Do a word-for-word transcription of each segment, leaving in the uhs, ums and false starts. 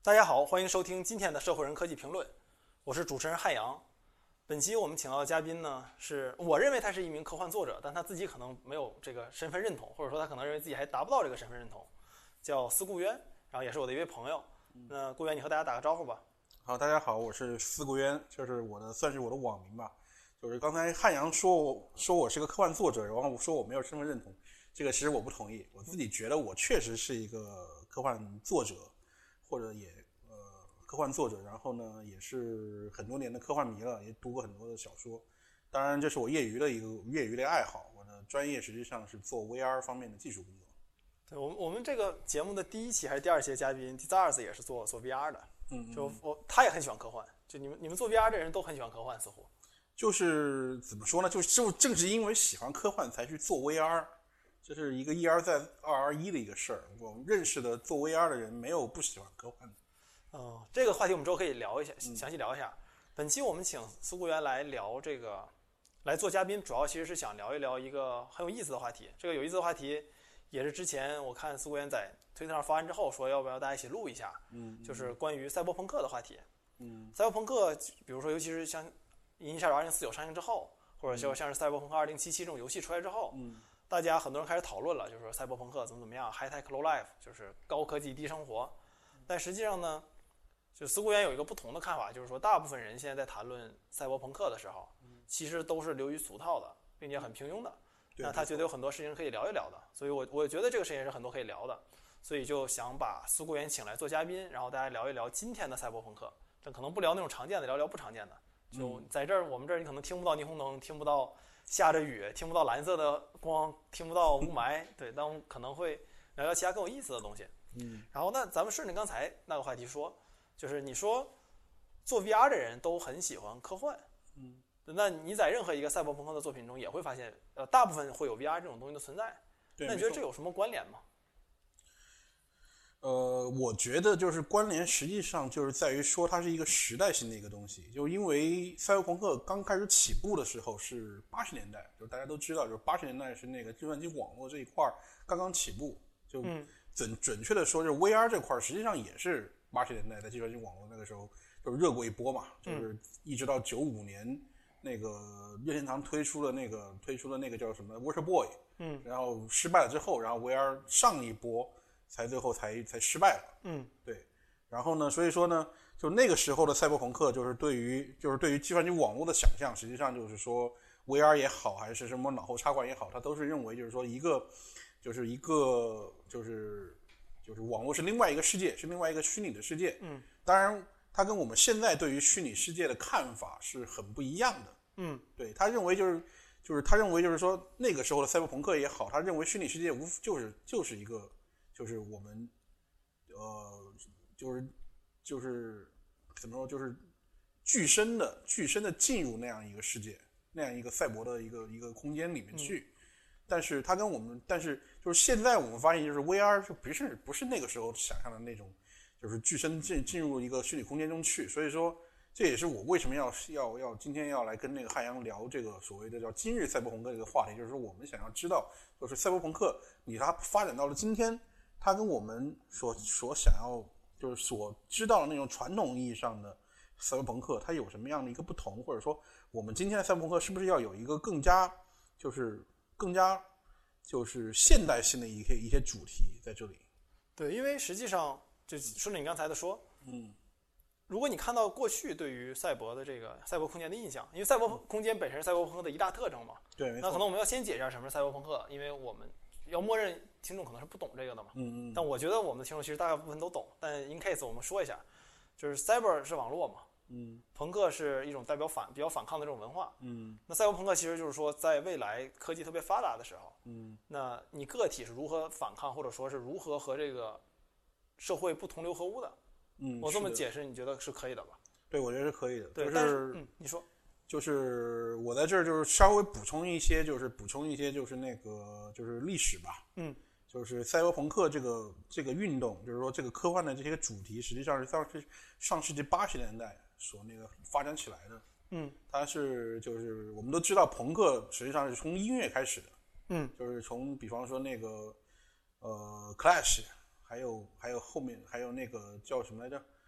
大家好，欢迎收听今天的社会人科技评论，我是主持人汉阳。本期我们请到的嘉宾呢，是我认为他是一名科幻作者，但他自己可能没有这个身份认同，或者说他可能认为自己还达不到这个身份认同，叫司顾渊，然后也是我的一位朋友。那顾渊，你和大家打个招呼吧。 好，大家好，我是司顾渊，就是我的算是我的网名吧。就是刚才汉阳说我说我是个科幻作者，然后说我没有身份认同，这个其实我不同意。我自己觉得我确实是一个科幻作者，或者也呃科幻作者，然后呢也是很多年的科幻迷了，也读过很多的小说。当然，这是我业余的一个业余的爱好。我的专业实际上是做 V R 方面的技术工作。 对，我们我们这个节目的第一期还是第二期的嘉宾 Dizars 也是做做 V R 的， 嗯嗯， 就我他也很喜欢科幻，就你们你们做 V R 的人都很喜欢科幻，似乎。 就是怎么说呢？就就正是因为喜欢科幻才去做 V R， 这是一个一而再二而一的一个事儿。我们认识的做 V R 的人没有不喜欢科幻的。 哦，这个话题我们之后可以聊一下，详细聊一下。嗯、本期我们请司顾渊来聊这个，来做嘉宾，主要其实是想聊一聊一个很有意思的话题。这个有意思的话题，也是之前我看司顾渊在推特上发完之后说，要不要大家一起录一下？嗯，就是关于赛博朋克的话题。嗯，赛博朋克，比如说尤其是像《银翼杀手二零四九》上映之后，或者就像是《赛博朋克二零七七》这种游戏出来之后，嗯，大家很多人开始讨论了，就是说赛博朋克怎么怎么样 ，high tech low life， 就是高科技低生活。但实际上呢，就司顾渊有一个不同的看法，就是说大部分人现在在谈论赛博朋克的时候，其实都是流于俗套的，并且很平庸的。那他觉得有很多事情可以聊一聊的，所以我我觉得这个事情是很多可以聊的，所以就想把司顾渊请来做嘉宾，然后大家聊一聊今天的赛博朋克。这可能不聊那种常见的，聊聊不常见的。就在这儿，我们这儿你可能听不到霓虹灯，听不到下着雨，听不到蓝色的光，听不到雾霾，对，但我们可能会聊聊其他更有意思的东西。嗯，然后那咱们顺着刚才那个话题说，就是你说做 V R 的人都很喜欢科幻，嗯，那你在任何一个赛博朋克的作品中也会发现，呃，大部分会有 V R 这种东西的存在。那你觉得这有什么关联吗？ 呃，我觉得就是关联，实际上就是在于说它是一个时代性的一个东西。就因为赛博朋克刚开始起步的时候是八十年代，就大家都知道，就是八十年代是那个计算机网络这一块刚刚起步。就准准确的说，就是 V R 这块实际上也是八十年代在计算机网络那个时候就热过一波嘛，就是一直到九五年那个任天堂推出了那个推出了那个叫什么 Virtual Boy， 嗯，然后失败了之后，然后 V R 上一波。才最后才才失败了，嗯，对，然后呢，所以说呢，就那个时候的赛博朋克，就是对于就是对于计算机网络的想象，实际上就是说 V R 也好，还是什么脑后插管也好，它都是认为就是说一个就是一个就是就是网络是另外一个世界，是另外一个虚拟的世界，嗯，当然，它跟我们现在对于虚拟世界的看法是很不一样的，嗯，对，他认为就是就是他认为就是说那个时候的赛博朋克也好，他认为虚拟世界无就是就是一个。就是我们，呃，就是就是怎么说，就是具身的具身的进入那样一个世界，那样一个赛博的一个一个空间里面去。嗯、但是它跟我们，但是就是现在我们发现，就是 V R 就不是不是那个时候想象的那种，就是具身进进入一个虚拟空间中去。所以说，这也是我为什么要要要今天要来跟那个汉阳聊这个所谓的叫今日赛博朋克这个话题，就是说我们想要知道，就是赛博朋克你它发展到了今天。它跟我们所所想要就是所知道的那种传统意义上的赛博朋克，它有什么样的一个不同？或者说，我们今天的赛博朋克是不是要有一个更加就是更加就是现代性的一些一些主题在这里？ 对，因为实际上就顺着你刚才的说，嗯，如果你看到过去对于赛博的这个赛博空间的印象，因为赛博空间本身是赛博朋克的一大特征嘛， 对， 那可能我们要先解释一下什么是赛博朋克，因为我们。要默认听众可能是不懂这个的嘛，嗯嗯。但我觉得我们的听众其实大部分都懂。但 in case 我们说一下，就是 cyber 是网络嘛，嗯，朋克是一种代表反比较反抗的这种文化，嗯。那赛博朋克其实就是说，在未来科技特别发达的时候，嗯，那你个体是如何反抗，或者说是如何和这个社会不同流合污的？嗯，我这么解释，你觉得是可以的吧？ 对，我觉得是可以的。 对， 就是、 但是嗯，你说。 就是我在这儿就是稍微补充一些，就是补充一些就是那个就是历史吧，嗯，就是赛博朋克这个这个运动，就是说这个科幻的这些主题，实际上是上世上世纪八十年代所那个发展起来的，嗯，它是就是我们都知道朋克实际上是从音乐开始的，嗯，就是从比方说那个呃 Clash， 还有还有后面还有那个叫什么来着？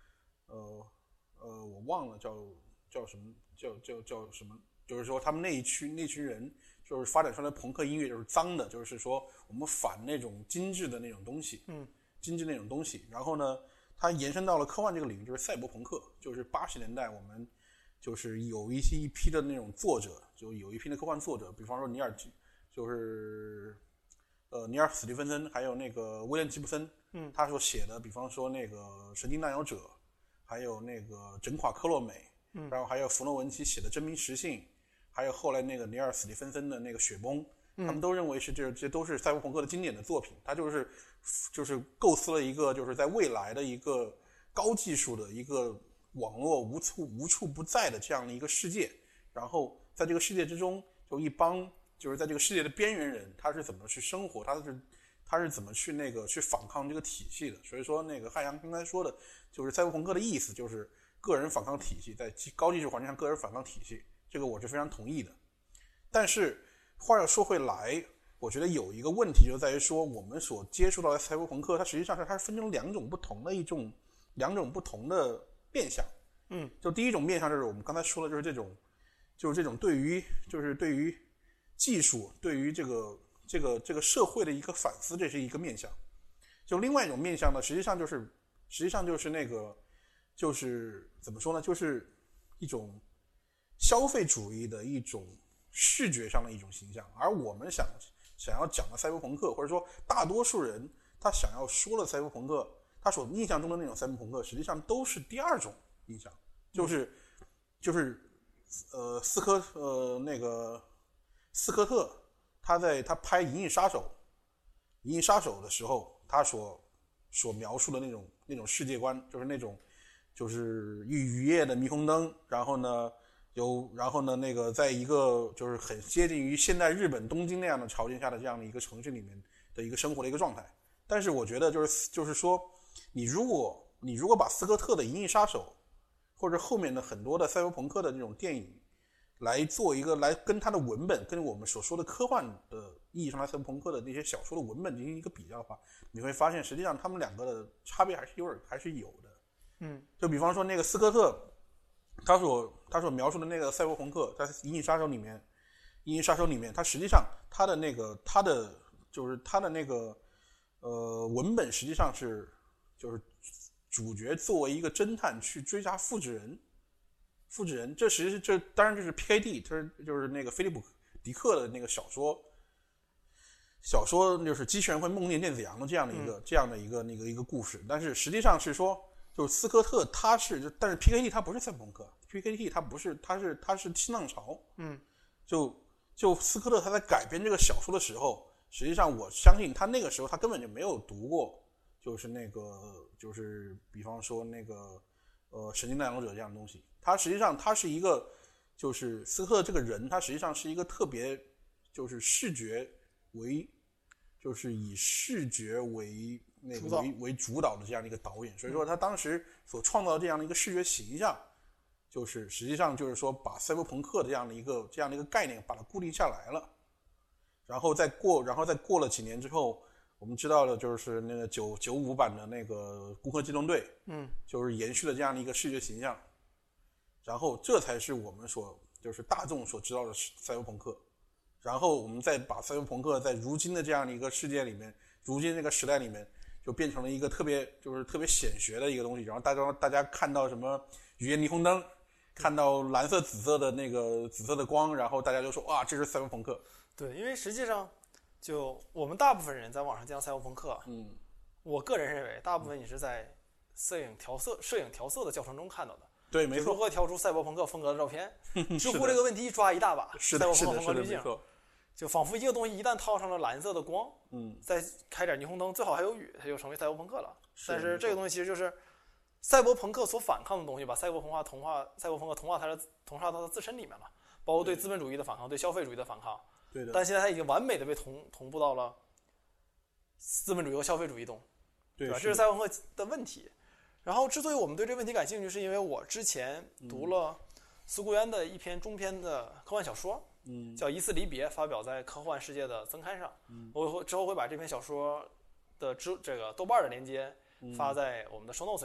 呃呃，我忘了叫叫什么叫叫叫什么，就是说他们那一区那群人就是发展出来的朋克音乐就是脏的，就是说我们反那种精致的那种东西， 嗯， 精致那种东西。然后呢，它延伸到了科幻这个领域，就是赛博朋克，就是八十年代我们就是有一些一批的那种作者，就有一批的科幻作者，比方说尼尔，就是呃尼尔史蒂芬森，还有那个威廉吉布森， 嗯， 他所写的，比方说那个《神经荡摇者》，还有那个《整垮科洛美》， 嗯， 然后还有弗诺文奇写的《真名实姓》，还有后来那个尼尔史蒂芬森的那个《雪崩》，他们都认为是这这都是赛博朋克的经典的作品。他就是就是构思了一个就是在未来的一个高技术的一个网络无处无处不在的这样的一个世界，然后在这个世界之中，就一帮就是在这个世界的边缘人，他是怎么去生活，他是他是怎么去那个去反抗这个体系的。所以说，那个汉阳刚才说的，就是赛博朋克的意思，就是个人反抗体系，在高技术环境下个人反抗体系，这个我是非常同意的。但是话要说回来，我觉得有一个问题就在于说，我们所接触到的赛博朋克，它实际上是它是分成两种不同的一种两种不同的面向。 嗯， 就第一种面向就是我们刚才说的，就是这种就是这种对于就是对于技术，对于这个这个这个社会的一个反思，这是一个面向。就另外一种面向呢，实际上就是实际上就是那个就是怎么说呢，就是一种消费主义的一种视觉上的一种形象。而我们想想要讲的赛博朋克，或者说大多数人他想要说的赛博朋克，他所印象中的那种赛博朋克，实际上都是第二种印象，就是就是呃斯科呃那个斯科特他在他拍《银翼杀手》《银翼杀手》的时候，他所所描述的那种那种世界观，就是那种就是雨雨夜的霓虹灯，然后呢有然后呢那个在一个就是很接近于现代日本东京那样的条件下的这样的一个城市里面的一个生活的一个状态。但是我觉得就是就是说，你如果你如果把斯科特的《银翼杀手》或者后面的很多的赛博朋克的这种电影来做一个来跟它的文本跟我们所说的科幻的意义上的赛博朋克的那些小说的文本进行一个比较的话，你会发现实际上他们两个的差别还是有点还是有的。 嗯， 就比方说那个斯科特他所他所描述的那个赛博朋克，在《银翼杀手》里面，《银翼杀手》里面，他实际上他的那个他的就是他的那个呃文本实际上是就是主角作为一个侦探去追查复制人，复制人，这实际这当然就是 P K D， 这就是那个菲利普迪克的那个小说，小说就是机器人会梦见电子羊的这样的一个、嗯、这样的一个那个一个故事。但是实际上是说，就是斯科特他是，但是 P K D 他不是赛博朋克 ，P K D 他不是，他是他是新浪潮。 嗯， 就就斯科特他在改编这个小说的时候，实际上我相信他那个时候他根本就没有读过，就是那个就是比方说那个呃神经荡摇者这样的东西。他实际上他是一个就是斯科特这个人，他实际上是一个特别就是视觉为就是以视觉为那个为为主导的这样的一个导演，所以说他当时所创造的这样的一个视觉形象，就是实际上就是说把赛博朋克的这样的一个这样的一个概念把它固定下来了。然后再过然后再过了几年之后，我们知道的就是那个九九五版的那个攻壳机动队， 嗯， 就是延续了这样的一个视觉形象，然后这才是我们所就是大众所知道的赛博朋克。然后我们再把赛博朋克在如今的这样的一个世界里面，如今这个时代里面，就变成了一个特别就是特别显学的一个东西。然后大家大家看到什么雨夜霓虹灯，看到蓝色紫色的那个紫色的光，然后大家就说哇，这是赛博朋克。 对，因为实际上就我们大部分人在网上见到赛博朋克， 嗯， 我个人认为大部分你是在摄影调色摄影调色的教程中看到的。 对，没错。 如何调出赛博朋克风格的照片？知乎这个问题一抓一大把。 是的， 赛博朋克风格滤镜，就仿佛一个东西一旦套上了蓝色的光， 嗯， 再开点霓虹灯，最好还有雨，它就成为赛博朋克了。 是但是这个东西其实就是赛博朋克所反抗的东西，把赛博朋克同化，赛博朋克同化它的同化到它自身里面了，包括对资本主义的反抗，对消费主义的反抗。 对的。 但现在它已经完美的被同同步到了资本主义和消费主义中， 对吧？这是赛博朋克的问题。然后，之所以我们对这个问题感兴趣，是因为我之前读了苏顾渊的一篇中篇的科幻小说， 嗯， 叫《一次离别》，发表在《科幻世界》的增刊上。 嗯， 我会之后会把这篇小说的这个豆瓣的链接发在我们的 show notes 里面。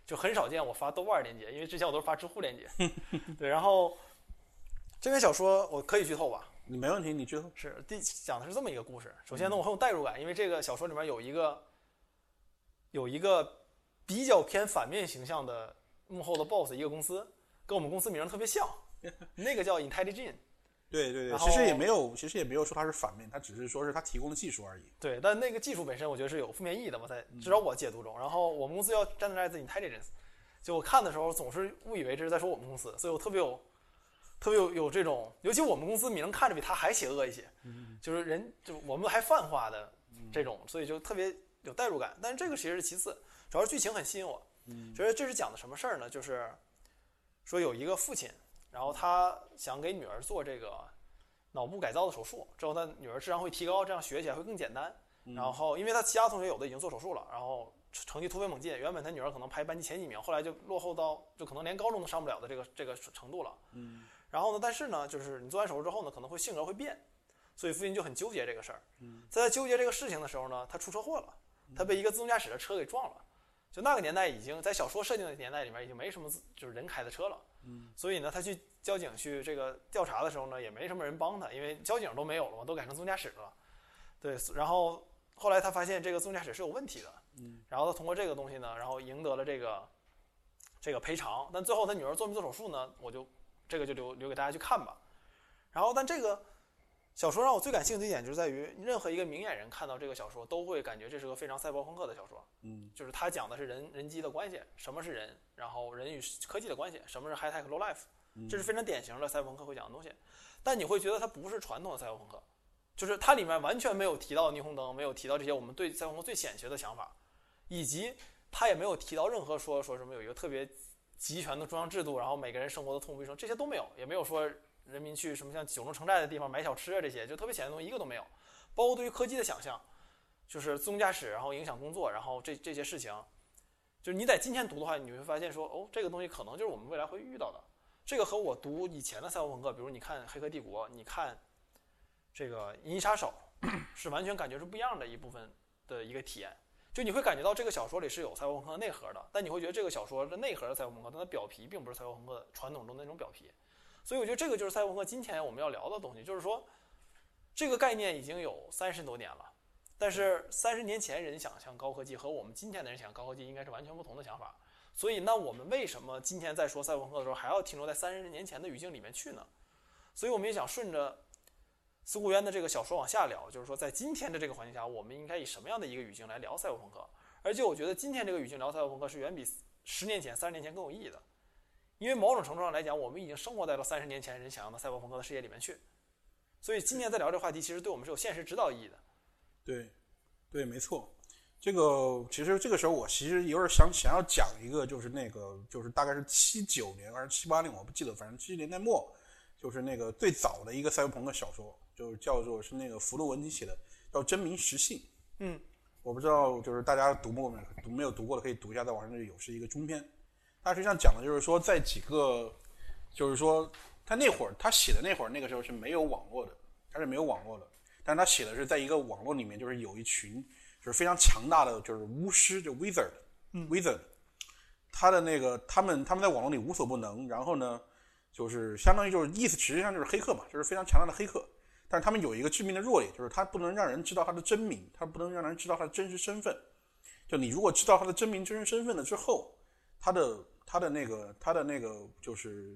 就很少见我发豆瓣链接，因为之前我都是发知乎链接。对，然后这篇小说我可以剧透吧？ 你没问题，你剧透。 是第讲的是这么一个故事。首先呢，我很有代入感，因为这个小说里面有一个有一个比较偏反面形象的幕后的 boss， 一个公司跟我们公司名特别像，那个叫 Intelligent。 对对对，其实也没有，其实也没有说它是反面，它只是说是它提供的技术而已。 对，但那个技术本身我觉得是有负面意义的嘛，在至少我解读中。然后我们公司要 Generalize Intelligence， 就我看的时候总是误以为这是在说我们公司，所以我特别有特别有有这种，尤其我们公司名看着比他还邪恶一些，就是人就我们还泛化的这种，所以就特别有代入感。但是这个其实是其次，主要是剧情很吸引我。觉得这是讲的什么事儿呢？就是说有一个父亲。然后他想给女儿做这个脑部改造的手术，之后他女儿智商会提高，这样学起来会更简单。然后因为他其他同学有的已经做手术了，然后成绩突飞猛进，原本他女儿可能排班级前几名，后来就落后到就可能连高中都上不了的这个这个程度了。嗯。然后呢，但是呢，就是你做完手术之后呢，可能会性格会变，所以父亲就很纠结这个事儿。嗯。在他纠结这个事情的时候呢，他出车祸了，他被一个自动驾驶的车给撞了。就那个年代已经在小说设定的年代里面已经没什么就是人开的车了。嗯，所以呢，他去交警去这个调查的时候呢，也没什么人帮他，因为交警都没有了嘛，都改成自动驾驶了。对，然后后来他发现这个自动驾驶是有问题的，嗯，然后他通过这个东西呢，然后赢得了这个这个赔偿。但最后他女儿做没做手术呢，我就这个就留留给大家去看吧。然后，但这个小说让我最感兴趣的一点就是在于，任何一个明眼人看到这个小说，都会感觉这是个非常赛博朋克的小说。嗯，就是他讲的是人人机的关系，什么是人，然后人与科技的关系，什么是 high tech low life， 这是非常典型的赛博朋克会讲的东西。但你会觉得它不是传统的赛博朋克，就是它里面完全没有提到霓虹灯，没有提到这些我们对赛博朋克最显学的想法，以及它也没有提到任何说说什么有一个特别集权的中央制度，然后每个人生活的痛不欲生，这些都没有，也没有说人民去什么像九龙城寨的地方买小吃啊，这些就特别显的东西一个都没有。包括对于科技的想象，就是自动驾驶，然后影响工作，然后这这些事情，就是你在今天读的话，你会发现说，哦，这个东西可能就是我们未来会遇到的。这个和我读以前的赛博朋克，比如你看《黑客帝国》，你看这个《银翼杀手》，是完全感觉是不一样的一部分的一个体验。就你会感觉到这个小说里是有赛博朋克的内核的，但你会觉得这个小说的内核的赛博朋克，但它表皮并不是赛博朋克传统中的那种表皮。所以我觉得这个就是赛博朋克今天我们要聊的东西，就是说这个概念已经有三十多年了，但是三十年前人想象高科技和我们今天的人想象高科技应该是完全不同的想法。所以那我们为什么今天在说赛博朋克的时候还要停留在三十年前的语境里面去呢？所以我们也想顺着司顾渊的这个小说往下聊，就是说在今天的这个环境下，我们应该以什么样的一个语境来聊赛博朋克。而且我觉得今天这个语境聊赛博朋克是远比十年前三十年前更有意义的，因为某种程度上来讲，我们已经生活在了三十年前人想象的赛博朋克的世界里面去，所以今天在聊这个话题其实对我们是有现实指导意义的。 对对，没错。这个其实这个时候我其实有点想想要讲一个，就是那个就是大概是七九年还是七八年我不记得，反正七十年代末，就是那个最早的一个赛博朋克小说，就叫做是那个福禄文体写的，叫《真名实姓》。 嗯， 我不知道就是大家读过没有，读没有读过的可以读一下，在网上有，是一个中篇。它实际上讲的就是说，在几个就是说他那会儿他写的那会儿那个时候是没有网络的，他是没有网络的，但是他写的是在一个网络里面，就是有一群就是非常强大的就是巫师，就 wizard， 嗯 wizard， 他的那个他们他们在网络里无所不能，然后呢就是相当于就是意思实际上就是黑客嘛，就是非常强大的黑客，但是他们有一个致命的弱点，就是他不能让人知道他的真名，他不能让人知道他的真实身份。就你如果知道他的真名真实身份了之后，他的他的那个他的那个就是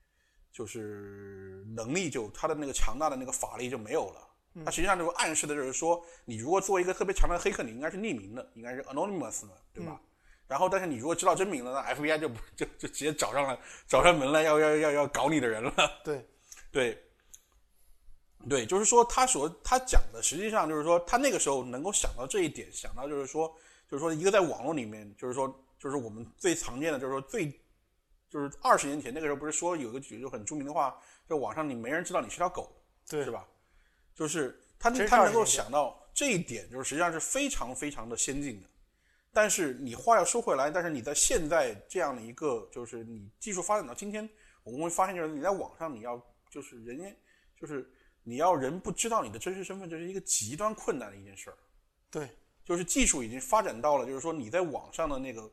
就是能力就他的那个强大的那个法力就没有了。它实际上就暗示的就是说，你如果做一个特别强大的黑客，你应该是匿名的，应该是 anonymous 的，对吧？嗯、然后，但是你如果知道真名了，那 F B I 就就就直接找上了，找上门来要要要要搞你的人了。 对， 对，对，就是说他所他讲的，实际上就是说他那个时候能够想到这一点，想到就是说，就是说一个在网络里面，就是说就是我们最常见的，就是说最就是二十年前那个时候不是说有一个就很著名的话，就网上你没人知道你是条狗， 对， 是吧？就是他他能够想到这一点，就是实际上是非常非常的先进的。但是你话要说回来，但是你在现在这样的一个，就是你技术发展到今天，我们会发现，就是你在网上你要就是人家就是你要人不知道你的真实身份，这是一个极端困难的一件事儿。 对， 就是技术已经发展到了，就是说你在网上的那个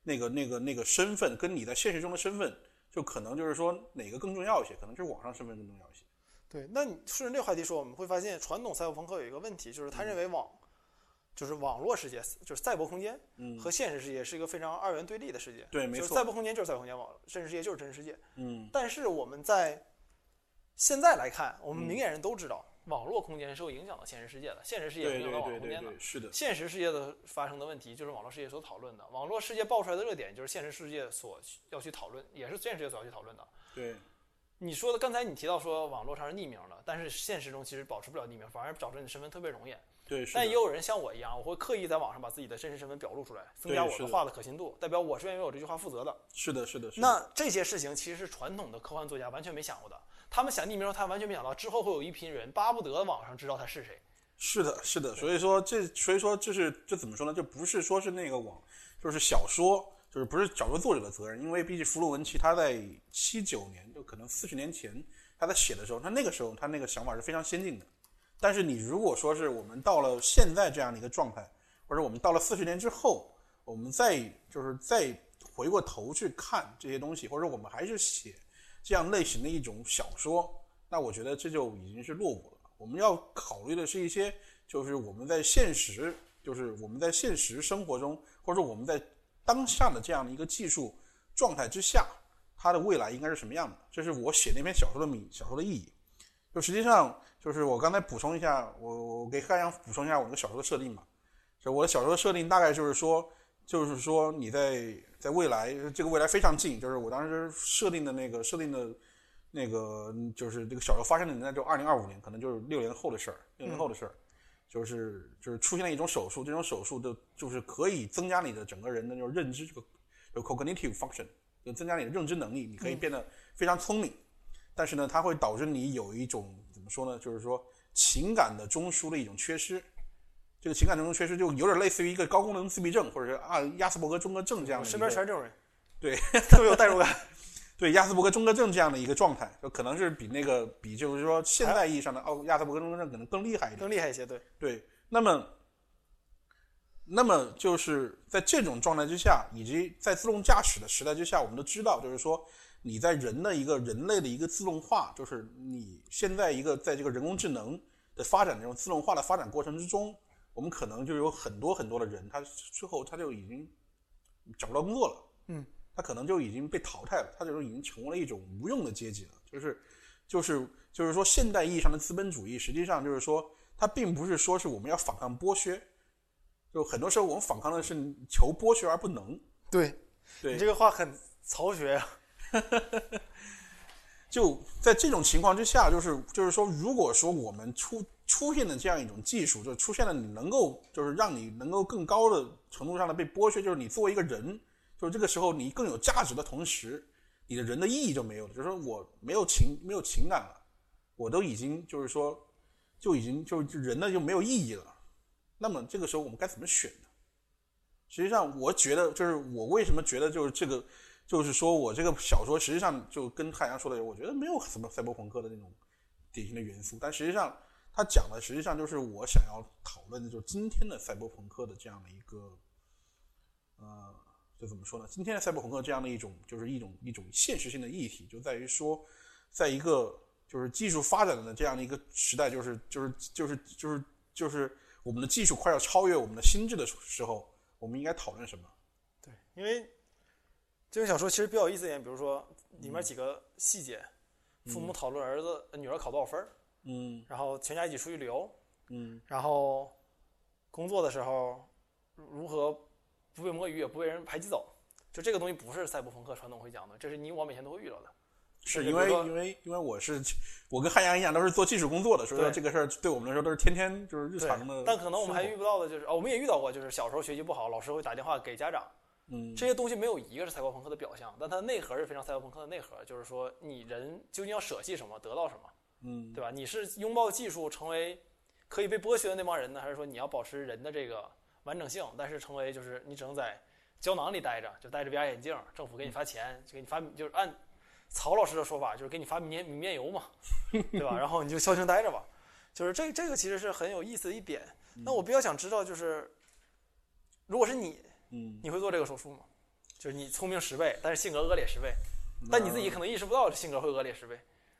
那个那个那个身份跟你在现实中的身份，就可能就是说哪个更重要一些？可能就是网上身份更重要一些。 对，那你顺着这个话题说，我们会发现传统赛博朋克有一个问题，就是他认为网、嗯、就是网络世界，就是赛博空间和现实世界是一个非常二元对立的世界。 对，没错， 就是赛博空间就是赛博空间，网真实世界就是真实世界。 嗯， 但是我们在现在来看，我们明眼人都知道。嗯，网络空间是有影响到现实世界的，现实世界影响到网络空间的。 对对对对对，是的。 现实世界的发生的问题就是网络世界所讨论的，网络世界爆出来的热点就是现实世界所要去讨论，也是现实世界所要去讨论的。 对， 你说的刚才你提到说网络上是匿名的，但是现实中其实保持不了匿名，反而找出你身份特别容易。 对， 但也有人像我一样，我会刻意在网上把自己的真实身份表露出来，增加我的话的可信度，代表我是愿意为我这句话负责的。 是的，是的，是的。 那这些事情其实是传统的科幻作家完全没想过的。他们想匿名的时候，他完全没想到之后会有一批人巴不得网上知道他是谁。 是的，是的。所以说这，所以说这是这怎么说呢？这不是说是那个网，就是小说，就是不是小说作者的责任，因为毕竟福鲁文奇他在七九年，就可能四十年前他在写的时候，他那个时候他那个想法是非常先进的。但是你如果说是我们到了现在这样的一个状态，或者我们到了四十年之后，我们再就是再回过头去看这些东西，或者我们还是写这样类型的一种小说，那我觉得这就已经是落伍了。我们要考虑的是一些，就是我们在现实，就是我们在现实生活中，或者我们在当下的这样的一个技术状态之下，它的未来应该是什么样的？这是我写那篇小说的米小说的意义。就实际上，就是我刚才补充一下，我我给汉阳补充一下我那个小说的设定吧。就我的小说的设定大概就是说，就是说你在在未来，这个未来非常近，就是我当时设定的那个设定的那个就是这个小说发生的年代就二零二五年，可能就是六年后的事儿，六年后的事儿，嗯、就是就是出现了一种手术，这种手术的就是可以增加你的整个人的那种认知，这个有 cognitive function， 就增加你的认知能力，你可以变得非常聪明。嗯，但是呢，它会导致你有一种怎么说呢？就是说情感的中枢的一种缺失。这个情感中缺失就有点类似于一个高功能自闭症，或者是啊亚斯伯格中隔症这样的。 身边全是这种人， 对， 特别有代入感。 对，亚斯伯格中隔症这样的一个状态，就可能是比那个比就是说现在意义上的哦亚斯伯格中隔症可能更厉害一点， 更厉害一些。对对，那么那么就是在这种状态之下，以及在自动驾驶的时代之下，我们都知道，就是说你在人的一个人类的一个自动化，就是你现在一个在这个人工智能的发展这种自动化的发展过程之中，我们可能就有很多很多的人，他最后他就已经找不到工作了， 嗯， 他可能就已经被淘汰了，他就已经成为了一种无用的阶级了。就是就是就是说，现代意义上的资本主义，实际上就是说，它并不是说是我们要反抗剥削，就很多时候我们反抗的是求剥削而不能。 对， 对， 你这个话很曹学呀、啊。 就在这种情况之下，就是就是说，如果说我们出出现的这样一种技术，就出现了你能够就是让你能够更高的程度上的被剥削，就是你作为一个人，就是这个时候你更有价值的同时，你的人的意义就没有了，就是说我没有情没有情感了，我都已经就是说就已经就人呢就没有意义了。那么这个时候我们该怎么选呢？实际上，我觉得就是我为什么觉得就是这个。就是说我这个小说实际上就跟汉阳说的，我觉得没有什么赛博朋克的那种典型的元素，但实际上他讲的实际上就是我想要讨论的，就是今天的赛博朋克的这样的一个，呃，就怎么说呢？今天的赛博朋克这样的一种，就是一种一种现实性的议题，就在于说，在一个就是技术发展的这样的一个时代，就是就是就是就是就是我们的技术快要超越我们的心智的时候，我们应该讨论什么？ 对，因为。这个小说其实比较有意思一点，比如说里面几个细节，嗯、父母讨论儿子、女儿考多少分， 嗯， 然后全家一起出去旅游， 嗯， 然后工作的时候如何不被摸鱼也不被人排挤走，就这个东西不是赛博朋克传统会讲的，这是你我每天都会遇到的。 是因为因为因为我是我跟汉阳一样都是做技术工作的，所以说这个事儿对我们来说都是天天就是日常的。 但可能我们还遇不到的就是，哦，我们也遇到过，就是小时候学习不好，老师会打电话给家长。 嗯， 这些东西没有一个是赛博朋克的表象，但它的内核是非常赛博朋克的内核，就是说你人究竟要舍弃什么，得到什么， 嗯， 对吧？你是拥抱技术成为可以被剥削的那帮人呢，还是说你要保持人的这个完整性，但是成为就是你只能在胶囊里待着，就戴着 V R 眼镜，政府给你发钱，就给你发，就是按曹老师的说法，就是给你发明面明面油嘛，对吧？然后你就消停待着吧，就是这这个其实是很有意思的一点。那我比较想知道就是，如果是你。 嗯， 你会做这个手术吗？ 就是你聪明十倍，但是性格恶劣十倍，但你自己可能意识不到性格会恶劣十倍。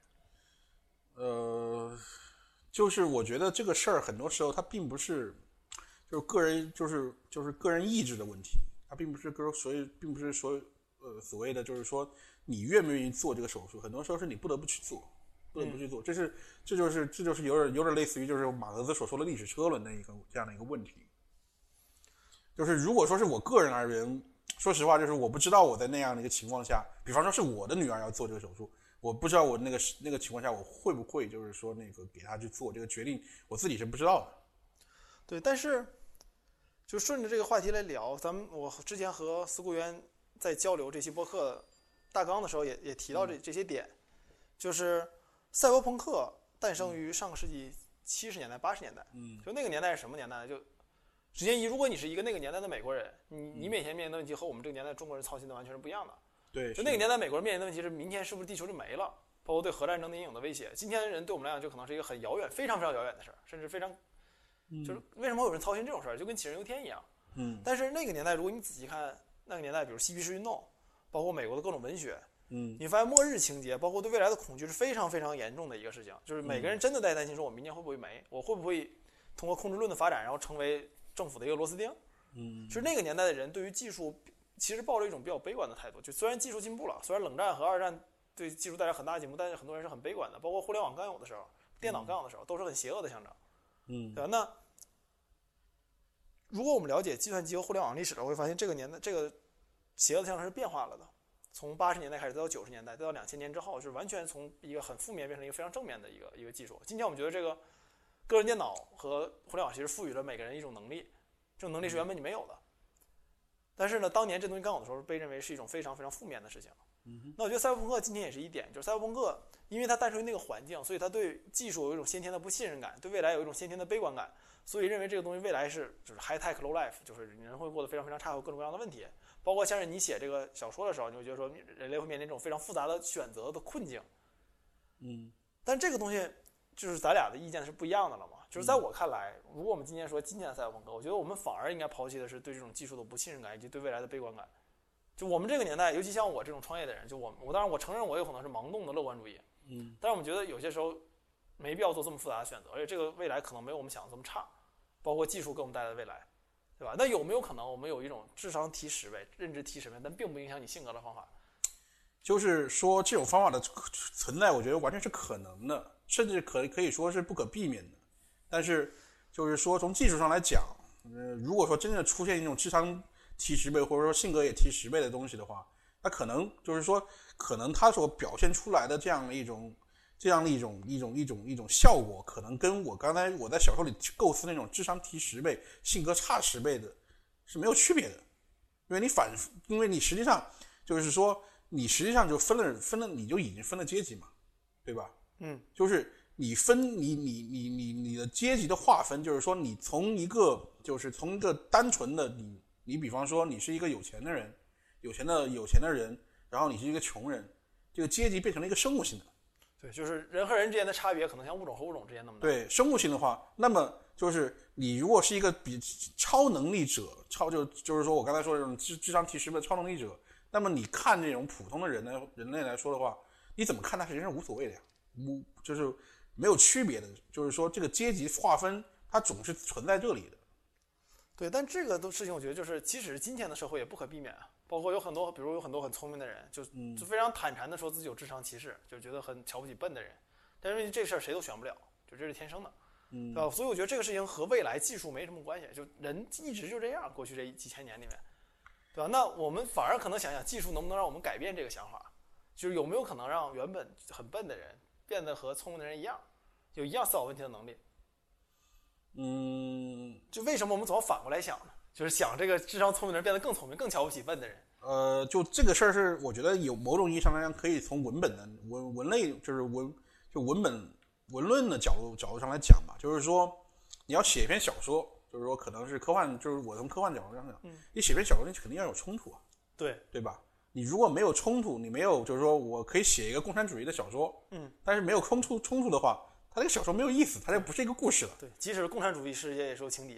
呃，就是我觉得这个事儿很多时候它并不是，就是个人就是就是个人意志的问题，它并不是个所以并不是说呃所谓的就是说你愿不愿意做这个手术，很多时候是你不得不去做，不得不去做，嗯、这是这就是这就是有点有点类似于就是马克思所说的历史车轮的一个这样的一个问题。就是如果说是我个人而言，说实话，就是我不知道我在那样的一个情况下，比方说是我的女儿要做这个手术，我不知道我那个那个情况下我会不会就是说那个给她去做这个决定，我自己是不知道的。 对，但是就顺着这个话题来聊，咱们我之前和司顾源在交流这期播客大纲的时候也也提到这这些点，就是赛博朋克诞生于上个世纪七十年代八十年代，嗯，就那个年代是什么年代呢？就直接一，如果你是一个那个年代的美国人，你你面前面临的问题和我们这个年代中国人操心的完全是不一样的。 对， 就那个年代美国人面临的问题是明天是不是地球就没了，包括对核战争的阴影的威胁。今天人对我们来讲就可能是一个很遥远、非常非常遥远的事儿，甚至非常，就是为什么会有人操心这种事儿，就跟杞人忧天一样。嗯。但是那个年代，如果你仔细看那个年代，比如嬉皮士运动，包括美国的各种文学，嗯，你发现末日情节，包括对未来的恐惧是非常非常严重的一个事情，就是每个人真的在担心说，我明年会不会没，我会不会通过控制论的发展，然后成为政府的一个螺丝钉。嗯，就是那个年代的人对于技术其实抱着一种比较悲观的态度。就虽然技术进步了，虽然冷战和二战对技术带来很大的进步，但是很多人是很悲观的。包括互联网刚有的时候，电脑刚有的时候，都是很邪恶的象征。嗯，对吧？那如果我们了解计算机和互联网历史的话，会发现这个年代这个邪恶的象征是变化了的。从八十年代开始，再到九十年代，再到两千年之后，是完全从一个很负面变成一个非常正面的一个一个技术。今天我们觉得这个个人电脑和互联网其实赋予了每个人一种能力。这种能力是原本你没有的，但是呢，当年这东西刚有的时候被认为是一种非常非常负面的事情。嗯、那我觉得赛博朋克今天也是一点，就是赛博朋克因为它诞生于那个环境，所以它对技术有一种先天的不信任感，对未来有一种先天的悲观感，所以认为这个东西未来是就是 high tech low life， 就是人会过得非常非常差，有各种各样的问题。包括像是你写这个小说的时候，你会觉得说人类会面临这种非常复杂的选择的困境。嗯，但这个东西就是咱俩的意见是不一样的了嘛。就是在我看来，如果我们今天说今天的赛博朋克，我觉得我们反而应该抛弃的是对这种技术的不信任感以及对未来的悲观感。就我们这个年代，尤其像我这种创业的人，就我我当然我承认我有可能是盲动的乐观主义，嗯，但是我们觉得有些时候没必要做这么复杂的选择，而且这个未来可能没有我们想的这么差，包括技术给我们带来的未来，对吧？那有没有可能我们有一种智商提十倍、认知提十倍，但并不影响你性格的方法？ 就是说这种方法的存在，我觉得完全是可能的，甚至可可以说是不可避免的。但是，就是说从技术上来讲，呃，如果说真的出现一种智商提十倍，或者说性格也提十倍的东西的话，那可能就是说，可能它所表现出来的这样的一种、这样的一种、一种、一种、一种效果，可能跟我刚才我在小说里构思那种智商提十倍、性格差十倍的是没有区别的，因为你反，因为你实际上就是说，你实际上就分了分了，你就已经分了阶级嘛，对吧？嗯，就是。你分你你你你你的阶级的划分，就是说你从一个就是从一个单纯的你你比方说你是一个有钱的人，有钱的有钱的人，然后你是一个穷人，这个阶级变成了一个生物性的。 对，就是人和人之间的差别可能像物种和物种之间那么大。 对，生物性的话，那么就是你如果是一个比超能力者，超就就是说我刚才说的这种智智商提十倍的超能力者，那么你看这种普通的人呢人类来说的话，你怎么看他实际上无所谓的呀，无就是。没有区别的，就是说这个阶级划分它总是存在这里的。 对，但这个都事情我觉得就是即使是今天的社会也不可避免啊，包括有很多比如有很多很聪明的人就就非常坦诚的说自己有智商歧视，就觉得很瞧不起笨的人，但是这事儿谁都选不了，就这是天生的，嗯，对吧？所以我觉得这个事情和未来技术没什么关系，就人一直就这样，过去这几千年里面，对吧？那我们反而可能想想技术能不能让我们改变这个想法，就是有没有可能让原本很笨的人变得和聪明的人一样，有一样思考问题的能力。 嗯， 就为什么我们总要反过来想呢？就是想这个智商聪明的人变得更聪明，更瞧不起笨的人。 呃，就这个事儿是，我觉得有某种意义上来讲，可以从文本的文文类，就是文就文本文论的角度角度上来讲吧。就是说，你要写一篇小说，就是说可能是科幻，就是我从科幻角度上讲，嗯，你写篇小说，你肯定要有冲突啊， 对对吧？你如果没有冲突，你没有就是说我可以写一个共产主义的小说，嗯，但是没有冲突冲突的话，它这个小说没有意思，它就不是一个故事了。 对，即使共产主义世界也是有情敌的。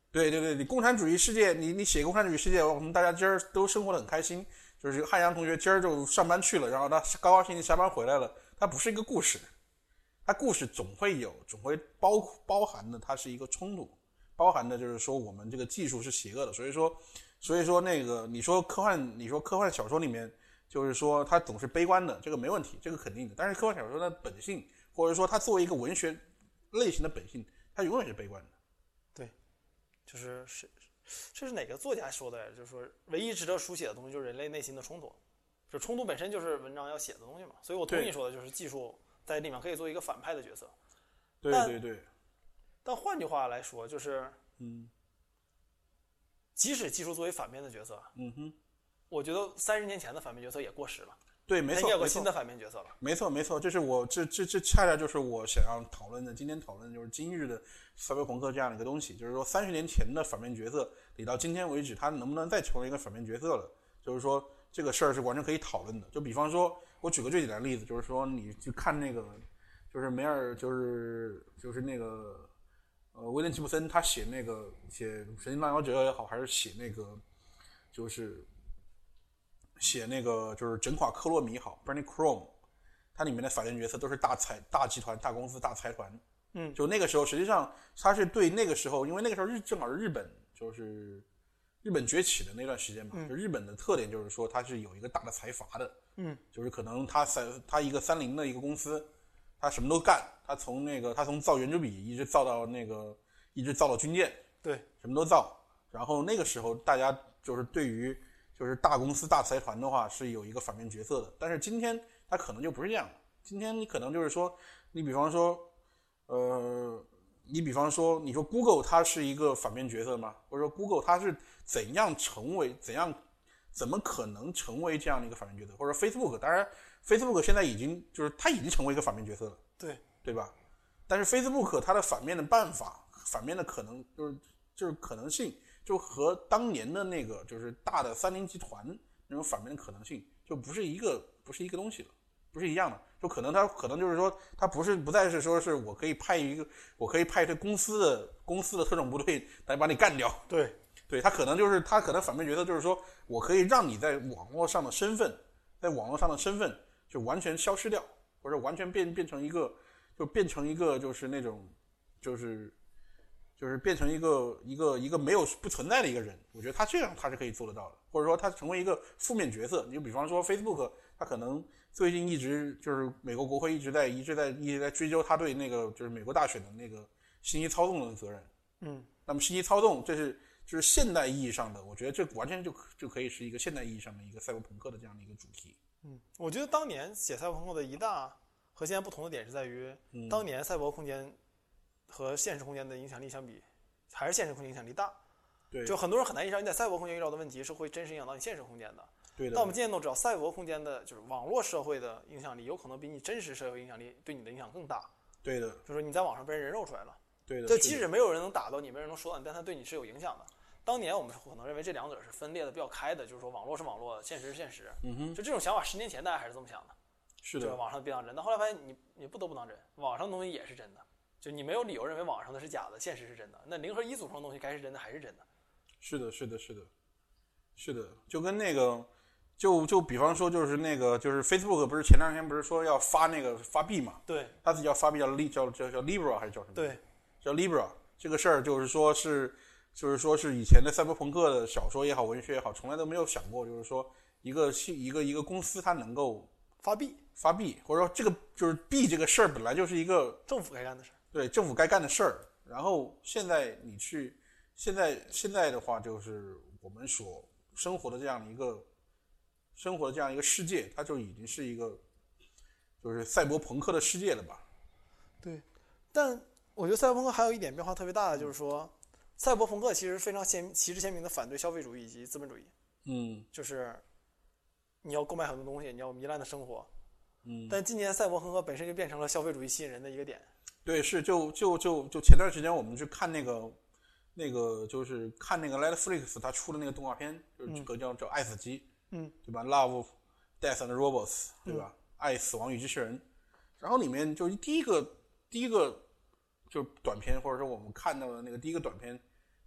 对对对，你共产主义世界，你你写共产主义世界，我们大家今儿都生活得很开心。就是汉阳同学今儿就上班去了，然后他高高兴兴下班回来了，它不是一个故事，它故事总会有，总会包包含的，它是一个冲突，包含的就是说我们这个技术是邪恶的，所以说所以说那个你说科幻，你说科幻小说里面就是说它总是悲观的，这个没问题，这个肯定的。但是科幻小说的本性，或者说它作为一个文学类型的本性，它永远是悲观的。 对，就是是这是哪个作家说的呀？就是说唯一值得书写的东西就是人类内心的冲突，就冲突本身就是文章要写的东西嘛。所以我同意说的，就是技术在里面可以做一个反派的角色。 对对对。 但换句话来说，就是嗯， 即使技术作为反面的角色， 嗯哼， 我觉得三十年前的反面角色也过时了。 对，没错， 应该有个新的反面角色了。 没错，没错，这是我这这这恰恰就是我想要讨论的。今天讨论就是今日的赛博朋克这样的一个东西，就是说三十年前的反面角色，你到今天为止，他能不能再成为一个反面角色了？就是说这个事儿是完全可以讨论的。就比方说，我举个最简单的例子，就是说你去看那个，就是梅尔，就是就是那个呃威廉吉布森，他写那个写《神经浪游者》也好，还是写那个就是。写那个就是整垮科洛米好 Bernie Chrome， 它里面的反面角色都是大财大集团大公司大财团。 嗯， 就那个时候实际上它是对那个时候，因为那个时候日正好是日本就是日本崛起的那段时间嘛。 嗯， 就日本的特点就是说它是有一个大的财阀的。 嗯， 就是可能它三它一个三菱的一个公司，它什么都干，它从那个它从造圆珠笔一直造到那个一直造到军舰， 对， 什么都造。然后那个时候大家就是对于就是大公司大财团的话是有一个反面角色的，但是今天它可能就不是这样。今天你可能就是说，你比方说，呃，你比方说，你说 Google 它是一个反面角色吗？或者说 Google 它是怎样成为怎样，怎么可能成为这样的一个反面角色？或者 Facebook， 当然 Facebook 现在已经就是它已经成为一个反面角色了， 对对吧？但是 Facebook 它的反面的办法，反面的可能就是就是可能性。就和当年的那个就是大的三菱集团那种反面的可能性就不是一个不是一个东西了，不是一样的。就可能它可能就是说它不是不再是说是我可以派一个我可以派一队公司的公司的特种部队来把你干掉。 对对，它可能就是它可能反面角色就是说我可以让你在网络上的身份在网络上的身份就完全消失掉，或者完全变变成一个就变成一个就是那种就是。就是变成一个一个一个没有不存在的一个人，我觉得他这样他是可以做得到的，或者说他成为一个负面角色。你就比方说 Facebook， 他可能最近一直就是美国国会一直在一直在一直在追究他对那个就是美国大选的那个信息操纵的责任。 嗯， 那么信息操纵，这是就是现代意义上的，我觉得这完全就就可以是一个现代意义上的一个赛博朋克的这样的一个主题。 嗯，我觉得当年写赛博朋克的一大和现在不同的点是在于， 嗯、 当年赛博空间和现实空间的影响力相比，还是现实空间影响力大。 对， 就很多人很难意识到，你在赛博空间遇到的问题是会真实影响到你现实空间的。 对的。 但我们今天都知道，赛博空间的就是网络社会的影响力，有可能比你真实社会影响力对你的影响更大。 对的。 就是说你在网上被人人肉出来了。 对的。 这即使没有人能打到你，没人能说到你，但它对你是有影响的。当年我们可能认为这两者是分裂的比较开的，就是说网络是网络，现实是现实。 嗯哼。 就这种想法，十年前大家还是这么想的。 是的。 就是网上别当真，但后来发现你你不得不当真，网上的东西也是真的。就你没有理由认为网上的是假的，现实是真的。那零和一组成的东西该是真的还是真的？ 是的，是的，是的，是的，就跟那个，就就比方说，就是那个，就是 Facebook 不是前两天不是说要发那个发币嘛？ 对， 它自己叫发币，叫叫叫叫 Libra 还是叫什么？ 对， 叫 Libra。这个事儿就是说是，就是说是以前的赛博朋克的小说也好，文学也好，从来都没有想过，就是说一个一个一个公司它能够发币， 发币，或者说这个就是币这个事儿本来就是一个政府该干的事儿。 对，政府该干的事儿。然后现在你去，现在现在的话，就是我们所生活的这样的一个生活的这样一个世界，它就已经是一个就是赛博朋克的世界了吧？ 对，但我觉得赛博朋克还有一点变化特别大的，就是说，赛博朋克其实非常鲜旗帜鲜明的反对消费主义以及资本主义。 嗯， 就是你要购买很多东西，你要糜烂的生活。 嗯， 但今年赛博朋克本身就变成了消费主义吸引人的一个点。 对，是就就就就前段时间我们去看那个那个就是看那个 Netflix 他出的那个动画片，就是这个叫、嗯、叫爱死机， 嗯， 对吧 ？Love, Death and Robots， 对吧？ 嗯、 爱、死亡与机器人。然后里面就第一个第一个就短片，或者说我们看到的那个第一个短片，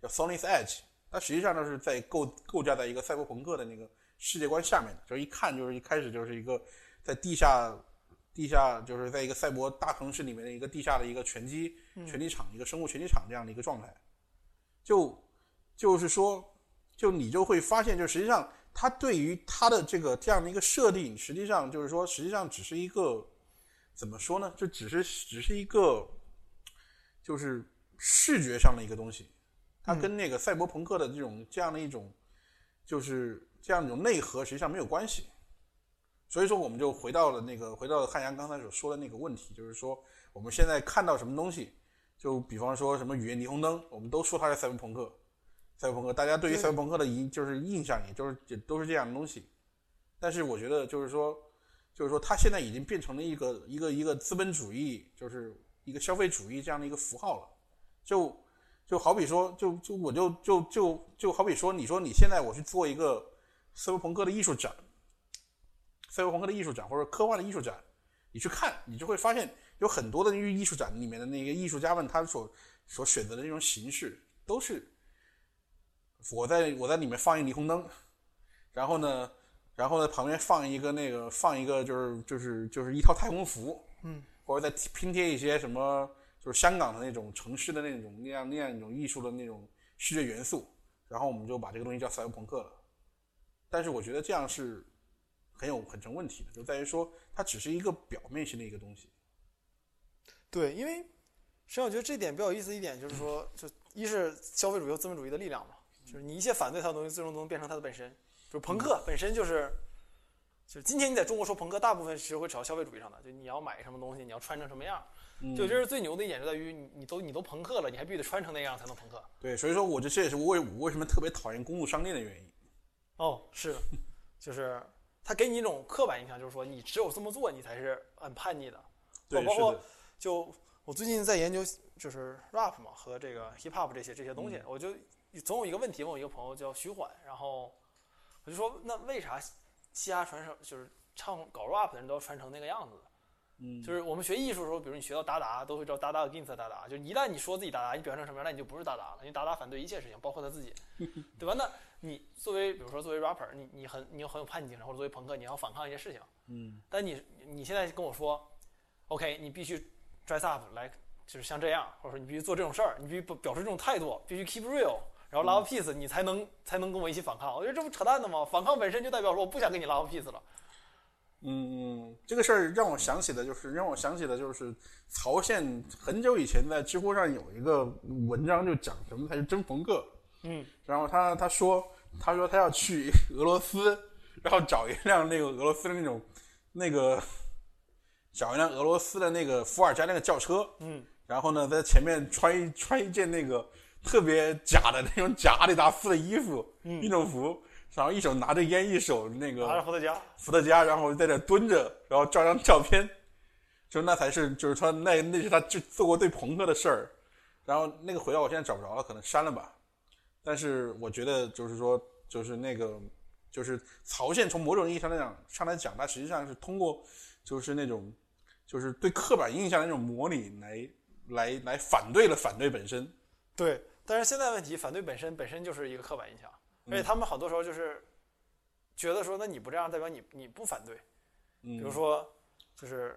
叫 Sonic Edge， 它实际上就是在构构架在一个赛博朋克的那个世界观下面的，就一看就是一开始就是一个在地下地下就是在一个赛博大城市里面的一个地下的一个拳击拳击场，一个生物拳击场这样的一个状态。就就是说，就你就会发现，就实际上它对于它的这个这样的一个设定，实际上就是说，实际上只是一个怎么说呢？就只是只是一个就是视觉上的一个东西，它跟那个赛博朋克的这种这样的一种就是这样一种内核实际上没有关系。所以说，我们就回到了那个回到了汉阳刚才所说的那个问题，就是说我们现在看到什么东西，就比方说什么雨夜霓虹灯，我们都说它是赛博朋克。赛博朋克，大家对于赛博朋克的印就是印象，也就是也都是这样的东西。但是我觉得，就是说，就是说，它现在已经变成了一个一个一个资本主义，就是一个消费主义这样的一个符号了。就就好比说，就就我就就就就好比说，你说你现在我去做一个赛博朋克的艺术展，赛博朋克的艺术展或者科幻的艺术展，你去看，你就会发现有很多的艺术展里面的那个艺术家们，他所所选择的那种形式都是。我在我在里面放一霓虹灯，然后呢，然后呢旁边放一个那个放一个就是就是就是一套太空服， 嗯， 或者再拼贴一些什么就是香港的那种城市的那种那样那样一种艺术的那种视觉元素，然后我们就把这个东西叫赛博朋克了。但是我觉得这样是很有很成问题的，就在于说它只是一个表面性的一个东西。 对，因为实际上我觉得这点比较有意思一点就是说，就一是消费主义和资本主义的力量嘛。就是你一切反对它的东西，最终都能变成它的本身。就是朋克本身就是，就是今天你在中国说朋克，大部分其实会朝消费主义上的，就你要买什么东西，你要穿成什么样。就这是最牛的一点，就在于你你都你都朋克了，你还必须得穿成那样才能朋克。 对，所以说我这这也是我我为什么特别讨厌公路商店的原因。 哦，是的，就是它给你一种刻板印象，就是说你只有这么做，你才是很叛逆的。 对， 包括就我最近在研究就是 rap 嘛和这个 hip hop 这些这些东西，嗯、我就。总有一个问题问我一个朋友叫徐缓，然后我就说那为啥嘻哈传承就是唱搞 rap 的人都要传成那个样子？嗯，就是我们学艺术的时候，比如你学到达达，都会叫达达 against 达达，就一旦你说自己达达，你表现成什么样，那你就不是达达了，因为达达反对一切事情，包括他自己，对吧？那你作为比如说作为 rapper， 你你很你很有叛逆精神，或者作为朋克，你要反抗一些事情，嗯，但你你现在跟我说 ，OK， 你必须 dress up 来就是像这样，或者说你必须做这种事儿，你必须表示这种态度，必须 keep real。然后 love peace， 你才能才能跟我一起反抗。我觉得这不扯淡的吗？反抗本身就代表说我不想跟你 love peace 了。 嗯，这个事儿让我想起的就是让我想起的就是曹宪很久以前在知乎上有一个文章，就讲什么才是真朋克。嗯，然后他他说他说他要去俄罗斯，然后找一辆那个俄罗斯的那种那个找一辆俄罗斯的那个伏尔加那个轿车。嗯，然后呢在前面穿一穿一件那个。特别假的那种假阿迪达斯的衣服、嗯、运动服，然后一手拿着烟，一手那个拿着伏特加， 伏特加，然后在这蹲着，然后照张照片，就那才是，就是说那那是他就做过最朋克的事儿。然后那个回到我现在找不着了，可能删了吧。但是我觉得就是说，就是那个就是曹宪从某种意义上来讲上来讲，他实际上是通过就是那种就是对刻板印象的那种模拟来来来反对了反对本身。 对。但是现在问题，反对本身本身就是一个刻板印象，而且他们好多时候就是觉得说，那你不这样代表你你不反对。比如说，就是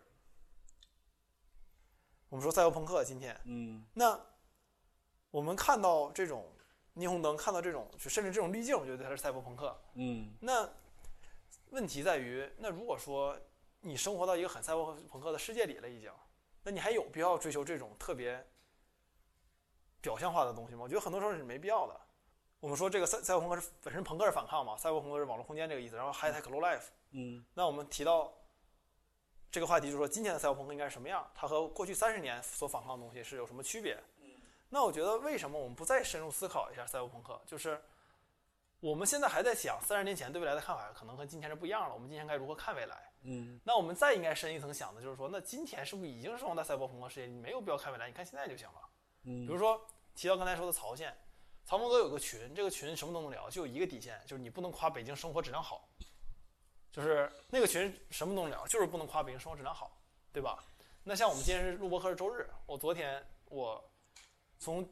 我们说赛博朋克今天，嗯，那我们看到这种霓虹灯，看到这种就甚至这种滤镜，我觉得它是赛博朋克。嗯，那问题在于，那如果说你生活到一个很赛博朋克的世界里了，已经，那你还有必要追求这种特别表象化的东西吗？我觉得很多时候是没必要的。我们说这个赛赛博朋克是本身朋克是反抗嘛，赛博朋克是网络空间这个意思，然后 high tech low life。嗯，那我们提到这个话题，就是说今天的赛博朋克应该是什么样？它和过去三十年所反抗的东西是有什么区别？嗯，那我觉得为什么我们不再深入思考一下赛博朋克？就是我们现在还在想三十年前对未来的看法可能和今天是不一样了，我们今天该如何看未来？嗯，那我们再应该深一层想的就是说，那今天是不是已经生活在赛博朋克世界？你没有必要看未来，你看现在就行了。嗯，比如说提到刚才说的曹宪，曹峰哥有个群，这个群什么都能聊，就有一个底线，就是你不能夸北京生活质量好，就是那个群什么都能聊，就是不能夸北京生活质量好，对吧？那像我们今天是录播课是周日，我昨天我从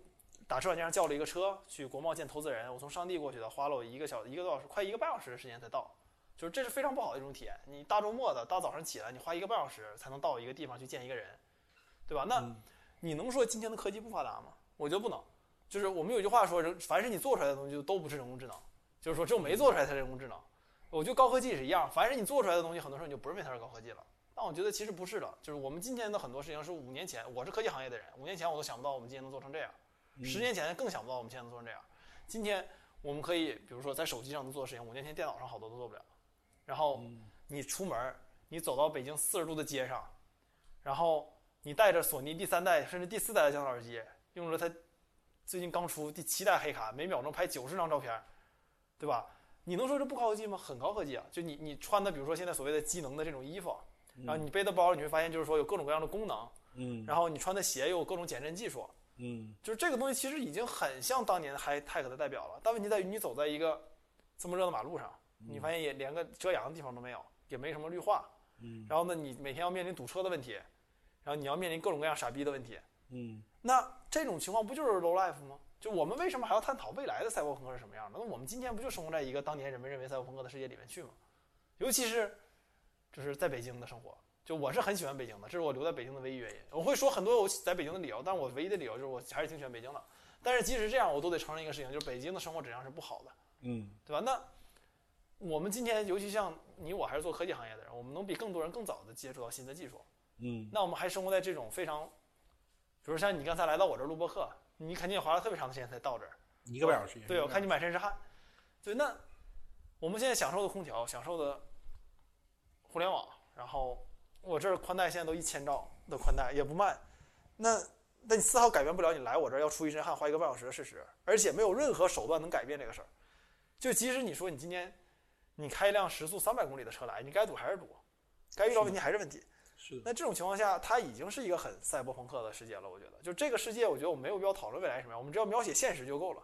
打车软件上叫了一个车去国贸见投资人，我从上地过去的，花了我一个小一个多小时，快一个半小时的时间才到，就是这是非常不好的一种体验。你大周末的大早上起来，你花一个半小时才能到一个地方去见一个人，对吧？那你能说今天的科技不发达吗？我觉得不能。就是我们有一句话说，凡是你做出来的东西都不是人工智能，就是说只有没做出来才是人工智能。我觉得高科技也是一样，凡是你做出来的东西，很多时候你就不认为它是高科技了。但我觉得其实不是的，就是我们今天的很多事情是五年前，我是科技行业的人，五年前我都想不到我们今天能做成这样，十年前更想不到我们现在能做成这样。今天我们可以，比如说在手机上能做的事情，五年前电脑上好多都做不了。然后你出门，你走到北京四十度的街上，然后你带着索尼第三代甚至第四代的降噪耳机，用着它最近刚出第七代黑卡，每秒钟拍九十张照片，对吧？你能说这不高科技吗？很高科技啊！就你你穿的，比如说现在所谓的机能的这种衣服，然后你背的包，你会发现就是说有各种各样的功能，嗯，然后你穿的鞋又有各种减震技术，嗯，就是这个东西其实已经很像当年 Hi-Tech 的代表了。但问题在于你走在一个这么热的马路上，你发现也连个遮阳的地方都没有，也没什么绿化，嗯，然后呢，你每天要面临堵车的问题，然后你要面临各种各样傻逼的问题，嗯，那这种情况不就是 low life 吗？就我们为什么还要探讨未来的赛博朋克是什么样的？那我们今天不就生活在一个当年人们认为赛博朋克的世界里面去吗？尤其是就是在北京的生活，就我是很喜欢北京的，这是我留在北京的唯一原因。我会说很多我在北京的理由，但我唯一的理由就是我还是挺喜欢北京的。但是即使这样，我都得承认一个事情，就是北京的生活质量是不好的，嗯，对吧？那我们今天，尤其像你我还是做科技行业的人，我们能比更多人更早的接触到新的技术，嗯，那我们还生活在这种非常，比如像你刚才来到我这儿录播课。你肯定也花了特别长的时间才到这儿， 一个半小时。 对，我看你满身是汗。对，那我们现在享受的空调，享受的互联网，然后我这儿宽带现在都一千兆的宽带，也不慢。那那你丝毫改变不了你来我这儿要出一身汗花一个半小时的事实，而且没有任何手段能改变这个事儿。就即使你说你今天你开一辆时速三百公里的车来，你该堵还是堵，该遇到问题还是问题。 是， 那这种情况下，它已经是一个很赛博朋克的世界了。我觉得，就这个世界，我觉得我们没有必要讨论未来什么样，我们只要描写现实就够了。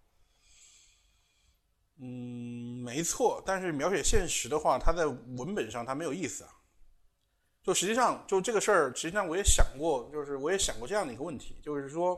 嗯，没错。但是描写现实的话，它在文本上它没有意思啊。就实际上，就这个事儿，实际上我也想过，就是我也想过这样的一个问题，就是说，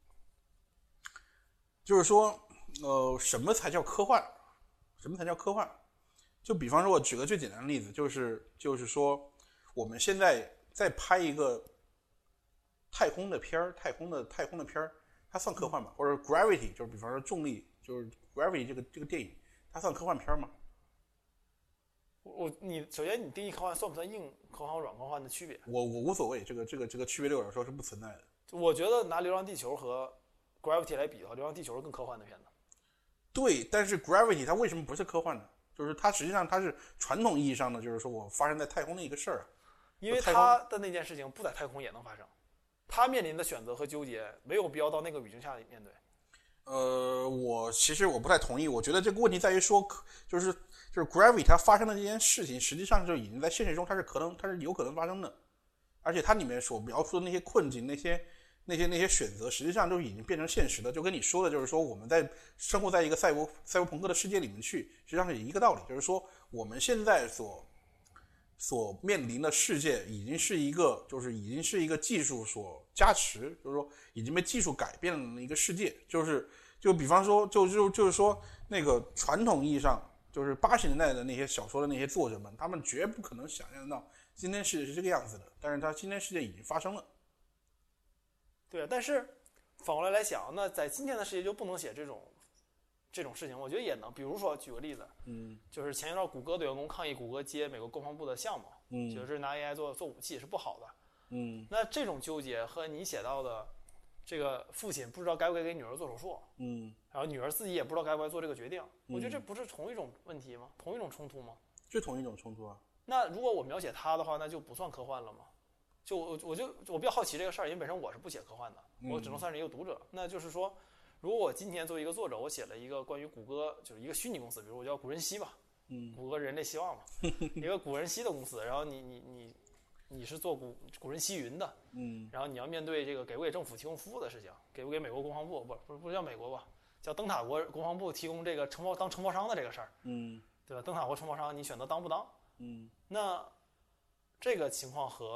就是说，呃，什么才叫科幻？什么才叫科幻？就比方说，我举个最简单的例子，就是就是说。我们现在在拍一个太空的片儿，太空的太空的片儿，它算科幻吗？或者 Gravity， 就是比方说重力，就是 Gravity 这个这个电影，它算科幻片吗？ 我你首先你定义科幻算不算硬科幻和软科幻的区别？ 我我无所谓，这个这个这个区别对我来说是不存在的。 我觉得拿《流浪地球》和 Gravity 来比的话，《流浪地球》是更科幻的片子。 对，但是 Gravity 它为什么不是科幻呢？就是它实际上它是传统意义上的，就是说我发生在太空的一个事儿啊。 因为他的那件事情不在太空也能发生，他面临的选择和纠结没有必要到那个语境下面对。 呃，我其实我不太同意，我觉得这个问题在于说，就是就是 Gravity 它发生的这件事情，实际上就已经在现实中它是可能它是有可能发生的，而且它里面所描述的那些困境、那些那些那些选择，实际上就已经变成现实的。就跟你说的，就是说我们在生活在一个赛博赛博朋克的世界里面去，实际上是一个道理，就是说我们现在所。所面临的世界已经是一个，就是已经是一个技术所加持，就是说已经被技术改变了的一个世界。就是就比方说，就就就是说，那个传统意义上，就是八十年代的那些小说的那些作者们，他们绝不可能想象到今天世界是这个样子的。但是他今天世界已经发生了。 对，但是反过来来想，那在今天的世界就不能写这种。这种事情我觉得也能，比如说举个例子，嗯，就是前一段谷歌的员工抗议谷歌接美国国防部的项目，嗯，就是拿 A I 做做武器是不好的，嗯，那这种纠结和你写到的这个父亲不知道该不该给女儿做手术，嗯，然后女儿自己也不知道该不该做这个决定，嗯，我觉得这不是同一种问题吗？同一种冲突吗？ 就同一种冲突啊。 那如果我描写他的话，那就不算科幻了吗？就我我就我比较好奇这个事儿，因为本身我是不写科幻的，我只能算是一个读者，嗯，那就是说。如果我今天作为一个作者，我写了一个关于谷歌，就是一个虚拟公司，比如我叫谷仁熙吧，嗯，谷歌人类希望嘛，一个谷仁熙的公司，然后你你你你是做谷谷仁熙云的，嗯，然后你要面对这个给不给政府提供服务的事情，给不给美国国防部，不不不叫美国吧，叫灯塔国国防部提供这个承包当承包商的这个事儿，嗯，对吧？灯塔国承包商你选择当不当？嗯，那这个情况和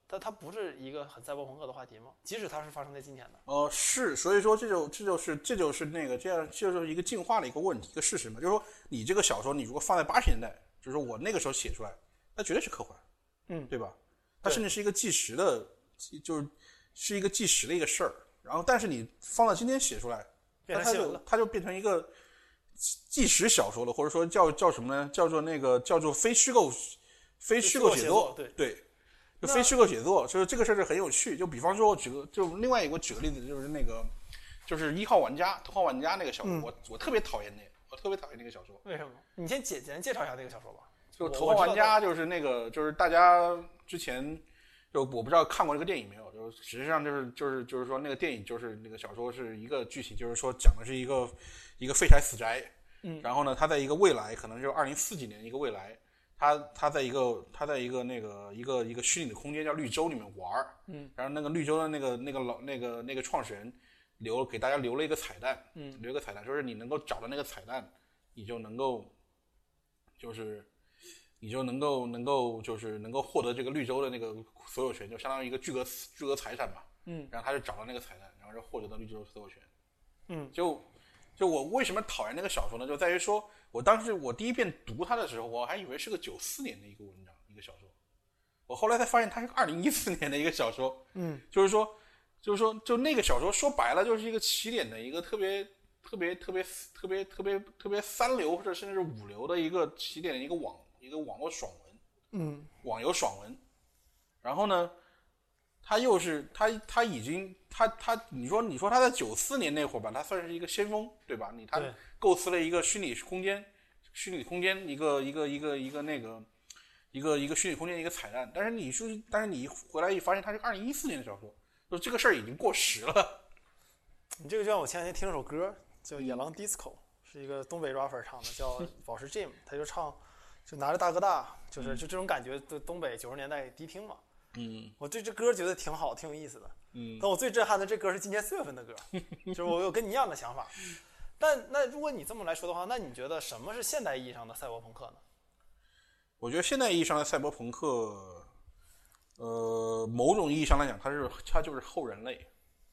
它它不是一个很赛博朋克的话题吗？即使它是发生在今天的。 呃，是，所以说这就这就是这就是那个这样这就是一个进化的一个问题，一个事实嘛，就是说你这个小说你如果放在八十年代，就是我那个时候写出来，那绝对是科幻， 嗯， 对吧？它甚至是一个纪实的，就是是一个纪实的一个事儿。然后，但是你放到今天写出来， 变成它就它就变成一个纪实小说了，或者说叫叫什么呢？叫做那个叫做非虚构非虚构写作， 对对。就非虚构写作，就是这个事儿就很有趣。就比方说，我举个，就另外一个我举个例子，就是那个，就是一号玩家、头号玩家那个小说，嗯、我我特别讨厌那个，我特别讨厌那个小说。 为什么？你先简简介绍一下那个小说吧。 就头号玩家就是那个，就是大家之前就我不知道看过这个电影没有，就实际上就是就是就是说那个电影就是那个小说是一个剧情，就是说讲的是一个一个废柴死宅， 嗯， 然后呢，他在一个未来，可能就是二零四几年一个未来。他他在一个他在一个那个一个一个虚拟的空间叫绿洲里面玩， 嗯， 然后那个绿洲的那个那个老那个那个创始人留给大家留了一个彩蛋， 嗯， 留一个彩蛋，说是你能够找到那个彩蛋，你就能够就是你就能够能够就是能够获得这个绿洲的那个所有权，就相当于一个巨额巨额财产嘛， 嗯， 然后他就找到那个彩蛋，然后就获得了绿洲的所有权， 嗯， 就就我为什么讨厌那个小说呢？就在于说。我当时我第一遍读它的时候，我还以为是个九四年的一个文章，一个小说。我后来才发现它是二零一四年的一个小说。 嗯， 就是说，就是说，就那个小说说白了就是一个起点的一个特别特别特别特别特别特别三流或者甚至是五流的一个起点的一个网一个网络爽文， 嗯， 网游爽文。然后呢，他又是他他已经他他你说你说他在九四年那会儿吧，他算是一个先锋，对吧？你他构思了一个虚拟空间，虚拟空间一个一个一个一个那个一个一个虚拟空间一个彩蛋，但是你说但是你回来一发现它是二零一四年的小说，就这个事儿已经过时了。 你这个就像我前两天听一首歌叫《野狼 Disco》，是一个东北 rapper 唱的，叫宝石 Jim， 他就唱就拿着大哥大，就是就这种感觉的东北九十年代迪厅嘛。 嗯， 我对这歌觉得挺好，挺有意思的。 嗯， 但我最震撼的这歌是今年四月份的歌，就是我有跟你一样的想法。但那如果你这么来说的话，那你觉得什么是现代意义上的赛博朋克呢？ 我觉得现代意义上的赛博朋克，呃，某种意义上来讲，它是它就是后人类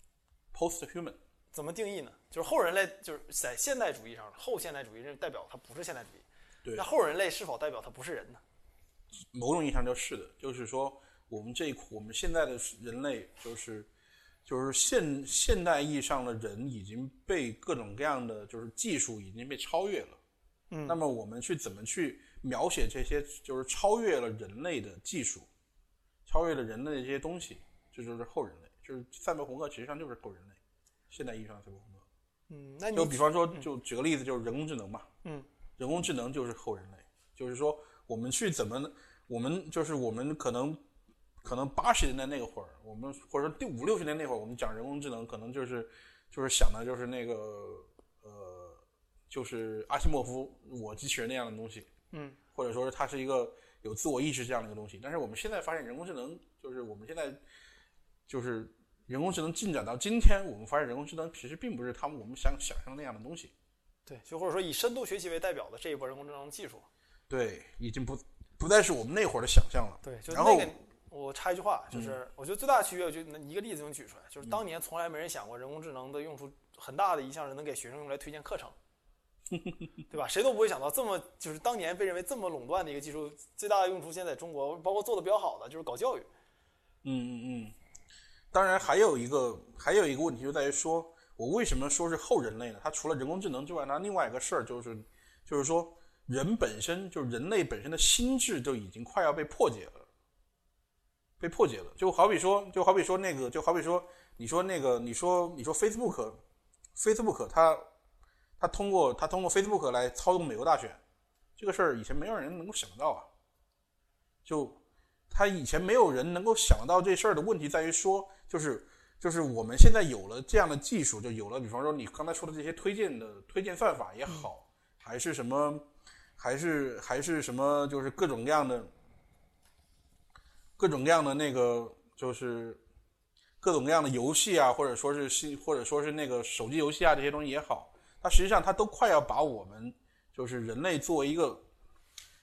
，post human。 怎么定义呢？就是后人类，就是在现代主义上，后现代主义代表它不是现代主义。 对。 那后人类是否代表它不是人呢？ 某种意义上就是的，就是说。我们这一我们现在的人类就是就是现现代意义上的人已经被各种各样的就是技术已经被超越了， 嗯， 那么我们去怎么去描写这些就是超越了人类的技术，超越了人类的这些东西，这就是后人类，就是赛博朋克实际上就是后人类，现代意义上的赛博朋克。 嗯，那你就比方说，就举个例子，就是人工智能嘛， 嗯， 人工智能就是后人类，就是说我们去怎么，我们就是我们可能。可能八十年代那个会儿，我们或者说第五六十年那会儿，我们讲人工智能，可能就是就是想的就是那个呃，就是阿西莫夫我机器人那样的东西， 嗯， 或者说是它是一个有自我意识这样的一个东西。但是我们现在发现，人工智能就是我们现在就是人工智能进展到今天，我们发现人工智能其实并不是他们我们想想象那样的东西。 对，就或者说以深度学习为代表的这一波人工智能技术， 对，已经不不再是我们那会儿的想象了。 对，就然后。 我插一句话，就是我觉得最大的区别，我就一个例子能举出来，就是当年从来没人想过人工智能的用处很大的一项是能给学生用来推荐课程，对吧？谁都不会想到这么就是当年被认为这么垄断的一个技术，最大的用处现在中国包括做的比较好的就是搞教育。 嗯嗯嗯。当然还有一个还有一个问题就在于说，我为什么说是后人类呢？它除了人工智能之外，它另外一个事儿就是就是说人本身就是人类本身的心智就已经快要被破解了。被破解了，就好比说，就好比说那个，就好比说，你说那个，你说你说 Facebook，Facebook 它它通过它通过 Facebook 来操纵美国大选，这个事儿以前没有人能够想到啊。就他以前没有人能够想到这事儿的问题在于说，就是就是我们现在有了这样的技术，就有了，比方说你刚才说的这些推荐的推荐算法也好，还是什么，还是还是什么，就是各种各样的。各种各样的那个就是各种各样的游戏啊，或者说是新，或者说是那个手机游戏啊，这些东西也好，它实际上它都快要把我们就是人类作为一个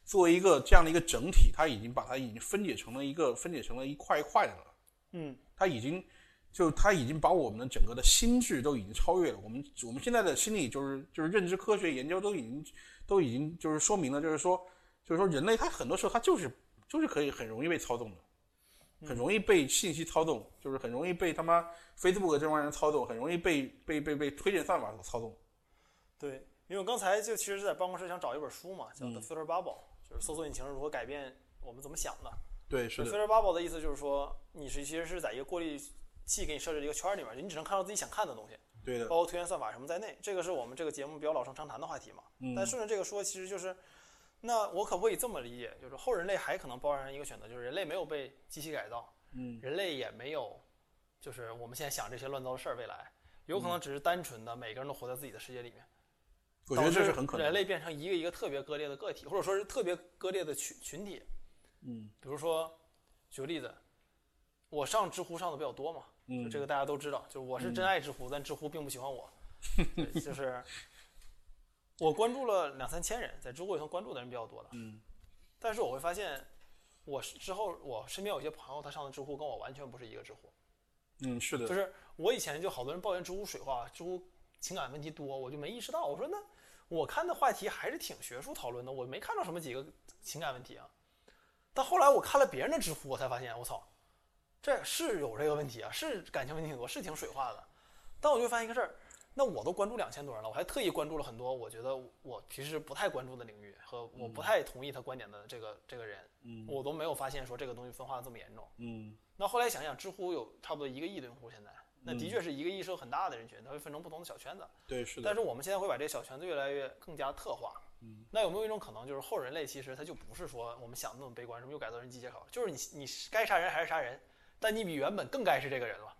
作为一个这样的一个整体，它已经把它已经分解成了一个分解成了一块一块的了。 嗯， 它已经就它已经把我们的整个的心智都已经超越了。我们我们现在的心理就是就是认知科学研究都已经都已经就是说明了，就是说就是说人类它很多时候它就是就是可以很容易被操纵的。很容易被信息操纵，就是很容易被他妈 Facebook 这帮人操纵，很容易被被被被推荐算法所操纵。 对，因为我刚才就其实是在办公室想找一本书嘛，叫《The Filter Bubble》，嗯，就是搜索引擎如何改变我们怎么想的。 对，是的。 Filter Bubble 的意思就是说，你是其实是在一个过滤器给你设置一个圈里面，你只能看到自己想看的东西。 对的。 包括推荐算法什么在内，这个是我们这个节目比较老生常谈的话题嘛。嗯。但顺着这个说，其实就是。那我可不可以这么理解，就是后人类还可能包含一个选择，就是人类没有被机器改造， 嗯， 人类也没有，就是我们现在想这些乱糟的事儿，未来有可能只是单纯的每个人都活在自己的世界里面。 我觉得这是很可能。 人类变成一个一个特别割裂的个体，或者说是特别割裂的群群体。 嗯， 比如说，举个例子，我上知乎上的比较多嘛， 嗯， 就这个大家都知道，就是我是真爱知乎，嗯，但知乎并不喜欢我，对，就是。我关注了两三千人，在知乎里头关注的人比较多的， 嗯， 但是我会发现，我之后我身边有些朋友，他上的知乎跟我完全不是一个知乎， 嗯，是的， 就是我以前就好多人抱怨知乎水化，知乎情感问题多，我就没意识到，我说那我看的话题还是挺学术讨论的，我没看到什么几个情感问题啊，但后来我看了别人的知乎，我才发现，我操，这是有这个问题啊，是感情问题挺多，是挺水化的，但我就发现一个事儿。那我都关注两千多人了，我还特意关注了很多我觉得我平时不太关注的领域和我不太同意他观点的这个这个人， 嗯， 我都没有发现说这个东西分化这么严重， 嗯。 那后来想想，知乎有差不多一个亿的用户，现在那的确是一个亿是有很大的人群，它会分成不同的小圈子， 对，是的。 但是我们现在会把这个小圈子越来越更加特化， 嗯， 那有没有一种可能，就是后人类其实它就不是说我们想的那么悲观，什么又改造人机械考，就是你你该杀人还是杀人，但你比原本更该是这个人了。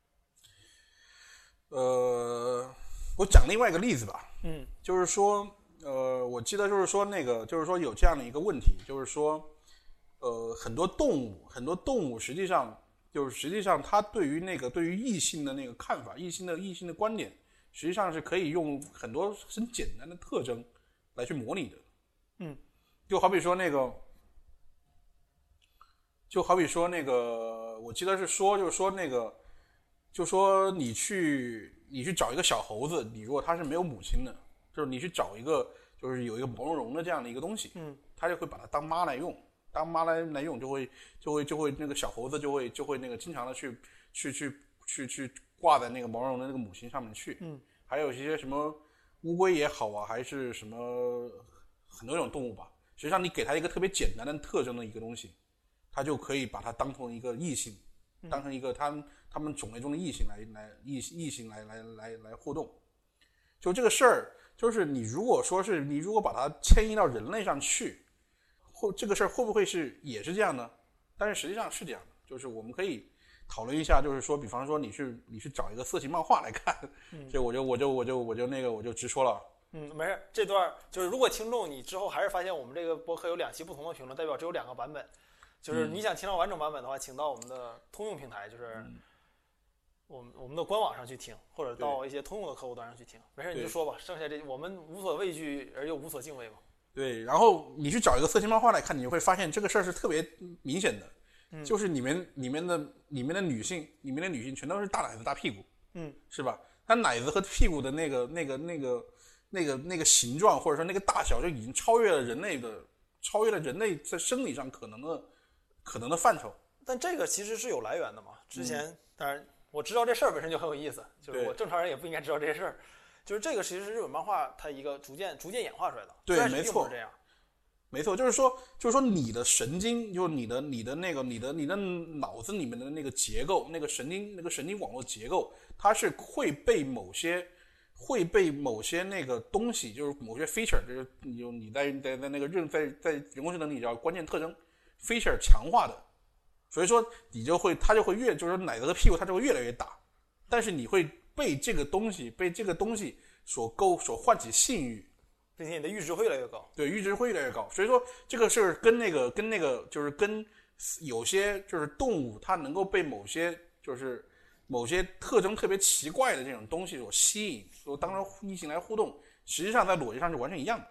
呃。我讲另外一个例子吧， 嗯， 就是说，呃，我记得就是说那个，就是说有这样的一个问题，就是说，呃，很多动物，很多动物实际上就是实际上它对于那个对于异性的那个看法，异性的异性的观点，实际上是可以用很多很简单的特征来去模拟的， 嗯， 就好比说那个，就好比说那个，我记得是说，就是说那个，就说你去。你去找一个小猴子，你如果它是没有母亲的，就是你去找一个就是有一个毛茸茸的这样的一个东西， 嗯， 它就会把它当妈来用，当妈来来用，就会就会就会那个小猴子就会就会那个经常的去去去去去挂在那个毛茸茸的那个母亲上面去， 嗯， 还有一些什么乌龟也好啊，还是什么很多种动物吧，实际上你给它一个特别简单的特征的一个东西，它就可以把它当成一个异性。当成一个他们他们种类中的异性来来异异性来来来来互动，就这个事儿，就是你如果说是你如果把它迁移到人类上去，会这个事儿会不会是也是这样呢？但是实际上是这样的，就是我们可以讨论一下，就是说，比方说你去你去找一个色情漫画来看， 嗯， 这我就我就我就我就那个我就直说了。 嗯，没事，这段就是如果听众你之后还是发现我们这个播客有两期不同的评论，代表只有两个版本。就是你想听到完整版本的话，请到我们的通用平台，就是我们我们的官网上去听，或者到一些通用的客户端上去听。没事，你就说吧，剩下这我们无所畏惧而又无所敬畏嘛。 对，然后你去找一个色情漫画来看，你会发现这个事儿是特别明显的， 嗯， 就是里面里面的里面的女性，里面的女性全都是大奶子大屁股， 嗯， 是吧？她奶子和屁股的那个那个那个那个那个形状，或者说那个大小，就已经超越了人类的，超越了人类在生理上可能的。可能的范畴， 但这个其实是有来源的嘛。之前、嗯、当然我知道这事儿本身就很有意思，就是我正常人也不应该知道这些事儿。就是这个其实是日本漫画它一个逐渐逐渐演化出来的。 对，没错， 这样， 没错，就是说，就是说你的神经，就是你的你的那个你的你的脑子里面的那个结构，那个神经那个神经网络结构，它是会被某些会被某些那个东西，就是某些 feature， 就是你你在在在那个认在在人工智能里叫关键特征。feature 强化的，所以说你就会，它就会越，就是说奶子和屁股它就会越来越大，但是你会被这个东西，被这个东西所勾，所唤起性欲， 并且你的阈值会越来越高。 对，阈值会越来越高。所以说这个是跟那个跟那个就是跟有些就是动物它能够被某些就是某些特征特别奇怪的这种东西所吸引，所当成异性来互动，实际上在逻辑上是完全一样的。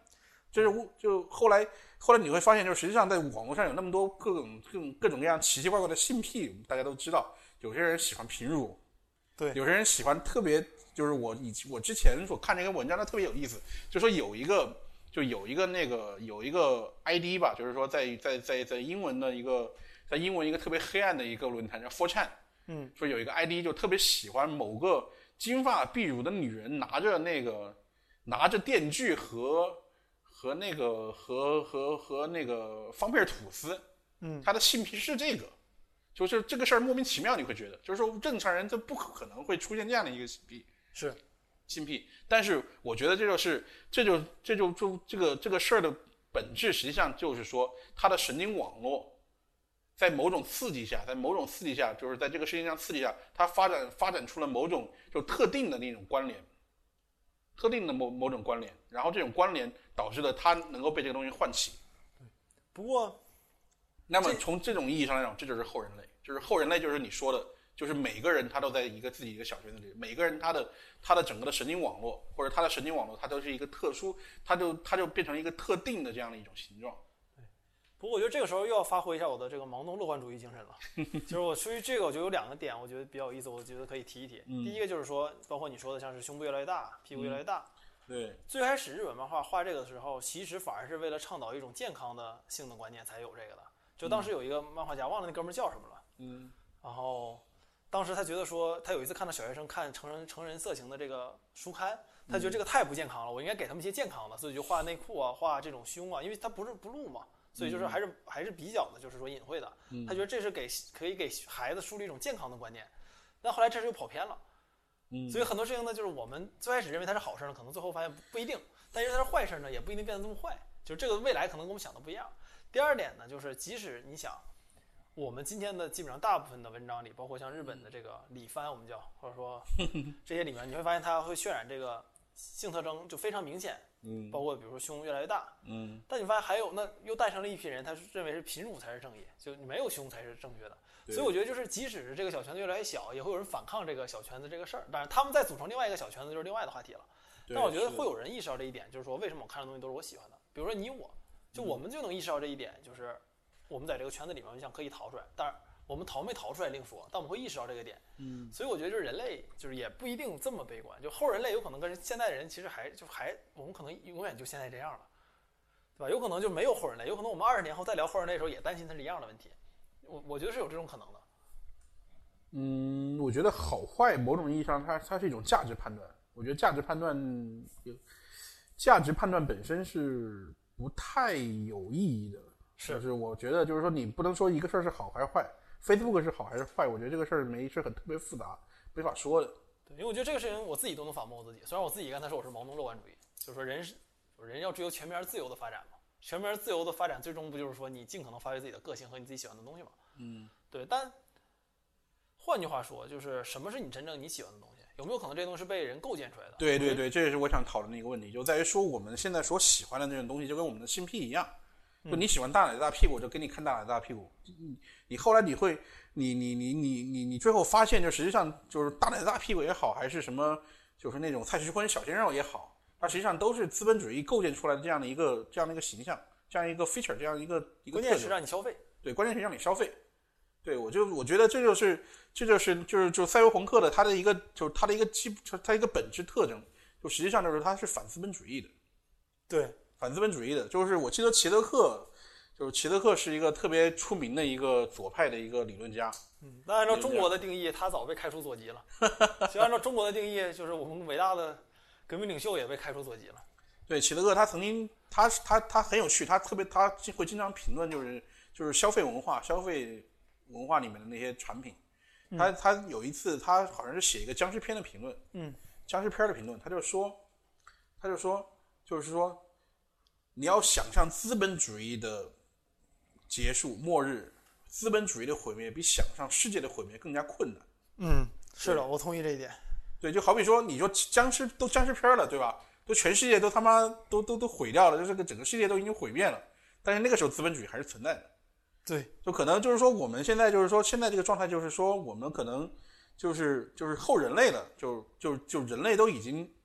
就是就后来后来你会发现，就是实际上在网络上有那么多各种各种各种各样奇奇怪怪的性癖，大家都知道，有些人喜欢平乳， 对， 有些人喜欢特别，就是我以我之前所看这个文章，它特别有意思，就说有一个就有一个那个有一个 I D 吧，就是说在在在在英文的一个在英文一个特别黑暗的一个论坛叫 four chan， 嗯， 说有一个 I D 就特别喜欢某个金发碧乳的女人拿着那个拿着电锯和和那个和和和那个方片吐司， 嗯， 他的性癖是这个。就是这个事儿莫名其妙，你会觉得，就是说正常人这不可能会出现这样的一个性癖， 是性癖。但是我觉得这就是这就这就就这个这个事儿的本质，实际上就是说，他的神经网络在某种刺激下，在某种刺激下，就是在这个事情上刺激下，它发展发展出了某种就特定的那种关联，特定的某某种关联，然后这种关联导致了他能够被这个东西唤起。 不过。 那么从这种意义上来讲，这就是后人类，就是后人类，就是你说的，就是每个人他都在一个自己一个小圈子里，每个人他的他的整个的神经网络或者他的神经网络，它都是一个特殊，它就它就变成一个特定的这样的一种形状。 对，不过我觉得这个时候又要发挥一下我的这个盲动乐观主义精神了，就是我出于这个，我就有两个点，我觉得比较有意思，我觉得可以提一提。 嗯、 第一个就是说，包括你说的，像是胸部越来越大，屁股越来越大。 嗯、对， 最开始日本漫画画这个的时候，其实反而是为了倡导一种健康的性的观念才有这个的。就当时有一个漫画家，忘了那哥们儿叫什么了， 嗯， 然后当时他觉得说，他有一次看到小学生看成人成人色情的这个书刊，他觉得这个太不健康了，我应该给他们一些健康的，所以就画内裤啊，画这种胸啊，因为他不是不露嘛，所以就是还是还是比较的，就是说隐晦的，他觉得这是给可以给孩子树立一种健康的观念，但后来这事又跑偏了，所以很多事情呢，就是我们最开始认为它是好事呢，可能最后发现不一定，但是它是坏事呢，也不一定变得这么坏，就是这个未来可能跟我们想的不一样。第二点呢，就是即使你想，我们今天的基本上大部分的文章里，包括像日本的这个里番，我们叫或者说这些里面，你会发现它会渲染这个性特征就非常明显，嗯，包括比如说胸越来越大，嗯，但你发现还有那又诞生了一批人，他认为是贫乳才是正义，就没有胸才是正确的。所以我觉得就是即使是这个小圈子越来越小，也会有人反抗这个小圈子这个事儿。当然，他们再组成另外一个小圈子就是另外的话题了。但我觉得会有人意识到这一点，就是说为什么我看的东西都是我喜欢的，比如说你我。就我们就能意识到这一点，就是我们在这个圈子里面，想刻意逃出来，当然我们逃没逃出来另说，但我们会意识到这个点。嗯，所以我觉得就是人类就是也不一定这么悲观，就后人类有可能跟现代人其实还就还我们可能永远就现在这样了，对吧？有可能就没有后人类，有可能我们二十年后再聊后人类的时候也担心它是一样的问题。我我觉得是有这种可能的。 嗯，我觉得好坏某种意义上它它是一种价值判断，我觉得价值判断价值判断本身是不太有意义的， 是就是我觉得就是说你不能说一个事儿是好还是坏 ，Facebook 是好还是坏，我觉得这个事儿没是很特别复杂，没法说的。 对，因为我觉得这个事情我自己都能反驳我自己，虽然我自己刚才说我是盲动乐观主义，就是说人是人要追求全面自由的发展嘛，全面自由的发展最终不就是说你尽可能发挥自己的个性和你自己喜欢的东西嘛？嗯，对。但换句话说，就是什么是你真正你喜欢的东西？有没有可能这些东西是被人构建出来的？ 对对对，这也是我想讨论的一个问题，就在于说我们现在所喜欢的那种东西，就跟我们的性癖一样，就你喜欢大奶大屁股，就给你看大奶大屁股。你你后来你会，你你你你你你最后发现，就实际上就是大奶大屁股也好，还是什么，就是那种蔡徐坤小鲜肉也好，它实际上都是资本主义构建出来的这样的一个这样的一个形象，这样一个 feature， 这样一个一个特征。 关键是让你消费。 对，关键是让你消费。对，我就我觉得这就是这就是就是就赛博朋克的它的一个就是它的一个基它一个本质特征，就实际上就是它是反资本主义的。 对， 反资本主义的，就是我记得齐德克，就是齐德克是一个特别出名的一个左派的一个理论家。 嗯，那按照中国的定义，他早被开除左籍了。就按照中国的定义，就是我们伟大的革命领袖也被开除左籍了。 对，齐德克他曾经他他他很有趣，他特别他会经常评论就是就是消费文化消费。文化里面的那些产品，他他有一次他好像是写一个僵尸片的评论，嗯，僵尸片的评论，他就说，他就说，就是说，你要想象资本主义的结束末日，资本主义的毁灭比想象世界的毁灭更加困难。 嗯，是的，我同意这一点。 对，就好比说，你说僵尸都僵尸片了，对吧？都全世界都他妈都都都毁掉了，就这个整个世界都已经毁灭了，但是那个时候资本主义还是存在的。 对， 就可能就是说我们现在就是说现在这个状态就是说我们可能就是就是后人类了，就就就人类都已经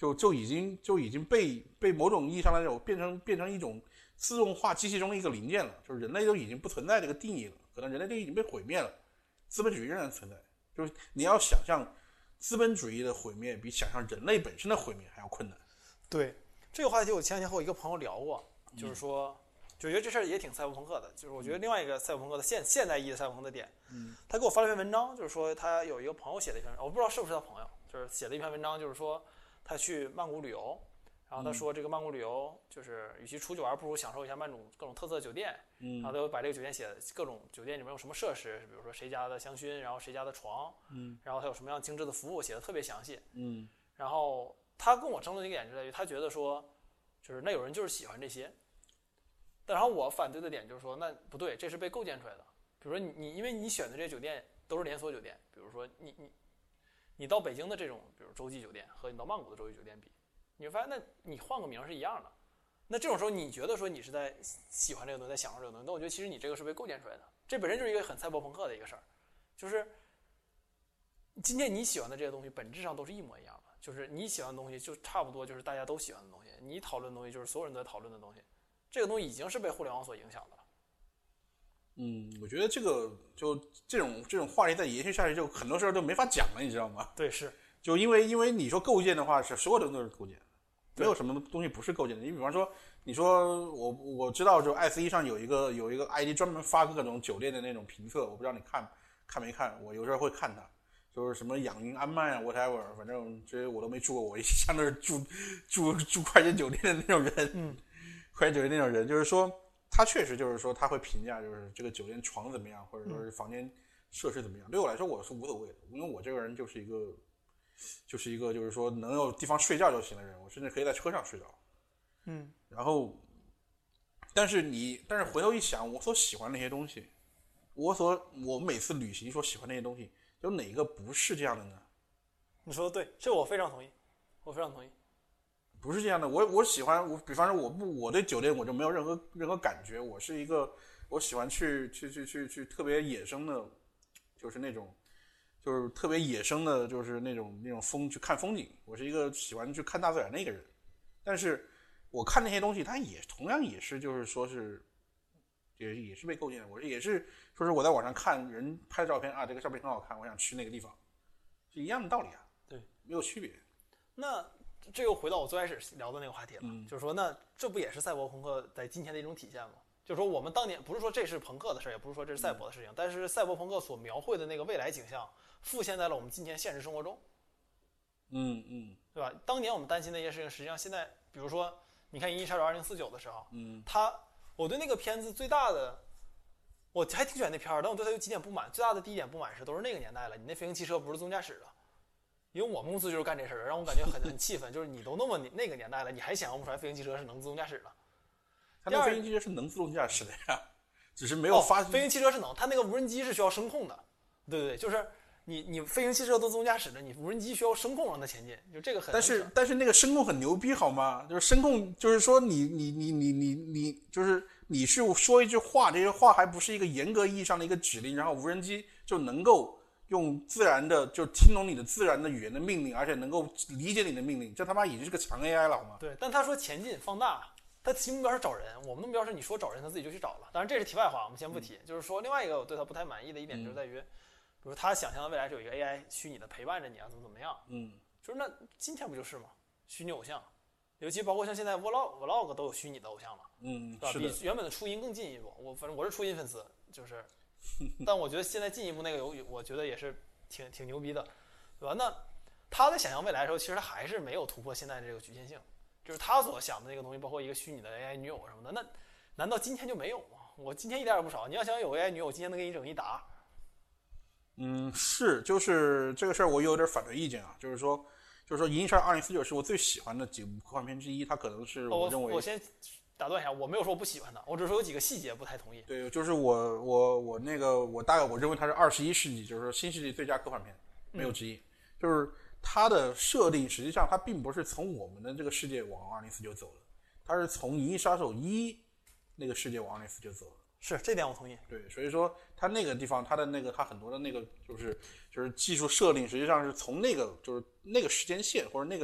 就就已经就已经被被某种意义上来讲变成变成一种自动化机器中的一个零件了，就是人类都已经不存在这个定义了，可能人类都已经被毁灭了，资本主义仍然存在。就是你要想象资本主义的毁灭比想象人类本身的毁灭还要困难。 对这个话题，我前两天和我一个朋友聊过，就是说，就觉得这事儿也挺赛博朋克的。就是我觉得另外一个赛博朋克的现现代意义的赛博朋克的点， 嗯， 他给我发了一篇文章，就是说他有一个朋友写的一篇，我不知道是不是他朋友，就是写了一篇文章，就是说他去曼谷旅游，然后他说这个曼谷旅游就是与其出去玩，不如享受一下曼谷各种特色的酒店。 嗯， 然后他就把这个酒店写各种酒店里面有什么设施，比如说谁家的香薰，然后谁家的床， 嗯， 然后他有什么样精致的服务，写的特别详细。 嗯， 然后他跟我争论的一个点就在于，他觉得说，就是那有人就是喜欢这些，但然后我反对的点就是说，那不对，这是被构建出来的。比如说你你因为你选的这些酒店都是连锁酒店，比如说你你你到北京的这种，比如洲际酒店和你到曼谷的洲际酒店比，你会发现那你换个名是一样的。那这种时候你觉得说你是在喜欢这个东西，在享受这个东西，那我觉得其实你这个是被构建出来的，这本身就是一个很赛博朋克的一个事儿，就是今天你喜欢的这些东西本质上都是一模一样的。就是你喜欢的东西就差不多就是大家都喜欢的东西，你讨论的东西就是所有人都在讨论的东西，这个东西已经是被互联网所影响的了。 嗯，我觉得这个就这种这种话题再延续下去，就很多时候都没法讲了，你知道吗？ 对，是， 就因为因为你说构建的话，是所有的都是构建，没有什么东西不是构建的。你比方说，你说我我知道，就爱思一上有一个有一个 I D 专门发各种酒店的那种评测，我不知道你看看没看，我有时候会看它。就是什么养云安曼啊 whatever， 反正这些我都没住过，我一向都是住住住快捷酒店的那种人， 嗯， 快捷酒店那种人，就是说他确实就是说他会评价就是这个酒店床怎么样，或者说是房间设施怎么样。对我来说我是无所谓的，因为我这个人就是一个就是一个就是说能有地方睡觉就行的人，我甚至可以在车上睡着。 嗯， 然后但是你但是回头一想，我所喜欢那些东西，我所我每次旅行所喜欢那些东西。有哪个不是这样的呢？ 你说的对，这我非常同意，我非常同意。 不是这样的，我我喜欢我，比方说我不我对酒店我就没有任何任何感觉，我是一个我喜欢去去去去去特别野生的，就是那种就是特别野生的，就是那种那种风去看风景。我是一个喜欢去看大自然的一个人，但是我看那些东西，它也同样也是就是说是。也也是被构建的，我是也是说是我在网上看人拍照片啊，这个照片很好看，我想去那个地方，是一样的道理啊， 对， 没有区别。 那这又回到我最开始聊的那个话题了， 嗯、 就是说，那这不也是赛博朋克在今天的一种体现吗？就是说，我们当年不是说这是朋克的事，也不是说这是赛博的事情，嗯、但是赛博朋克所描绘的那个未来景象，复现在了我们今天现实生活中。 嗯嗯， 对吧？当年我们担心的一些事情，实际上现在，比如说，你看《银翼杀手二零四九》的时候， 嗯， 它。我对那个片子最大的，我还挺喜欢那片儿，但我对它有几点不满。最大的第一点不满是，都是那个年代了，你那飞行汽车不是自动驾驶的，因为我们公司就是干这事儿的，让我感觉很很气愤。就是你都那么那个年代了，你还想象不出来飞行汽车是能自动驾驶的？ 它那飞行汽车是能自动驾驶的呀，只是没有发、 哦。飞行汽车是能，它那个无人机是需要声控的。对对对，就是你你飞行汽车都自动驾驶的，你无人机需要声控让它前进，就这个很。 但是但是那个声控很牛逼好吗？就是声控，就是说你你你你你你就是你是说一句话，这些话还不是一个严格意义上的一个指令，然后无人机就能够用自然的就听懂你的自然的语言的命令，而且能够理解你的命令，这他妈已经是个强 A I 了好吗？ 对，但他说前进放大。他其目标是找人，我们的目标是你说找人，他自己就去找了。当然这是题外话，我们先不提。嗯、就是说，另外一个我对他不太满意的一点就是在于，嗯、比如他想象的未来是有一个 A I 虚拟的陪伴着你啊，怎么怎么样。 嗯， 就是那今天不就是吗？虚拟偶像，尤其包括像现在 vlog vlog 都有虚拟的偶像了， 嗯， 对吧？比原本的初音更进一步。我反正我是初音粉丝，就是，但我觉得现在进一步那个有，我觉得也是挺挺牛逼的，对吧？那他在想象未来的时候，其实他还是没有突破现在的这个局限性。就是他所想的那个东西，包括一个虚拟的 A I 女友什么的，那难道今天就没有吗？我今天一点也不少。你要想有 A I 女友，今天能给你整一沓。 嗯，是，就是这个事儿，我有点反对意见啊。就是说，就是说，《银翼杀手二零四九》是我最喜欢的几部科幻片之一，它可能是我认为。 哦、我, 我先打断一下，我没有说我不喜欢它，我只是说有几个细节不太同意。 对，就是我我我那个我大概我认为它是二十一世纪，就是说新世纪最佳科幻片，没有之一。嗯、就是。它的设定实际上它并不是从我们的这个世界往二零四九走的，它是从《银翼杀手一》那个世界往二零四九走的。 是，这点我同意。 对，所以说它那个地方，它的那个它很多的那个就是就是技术设定，实际上是从那个就是那个时间线或者那个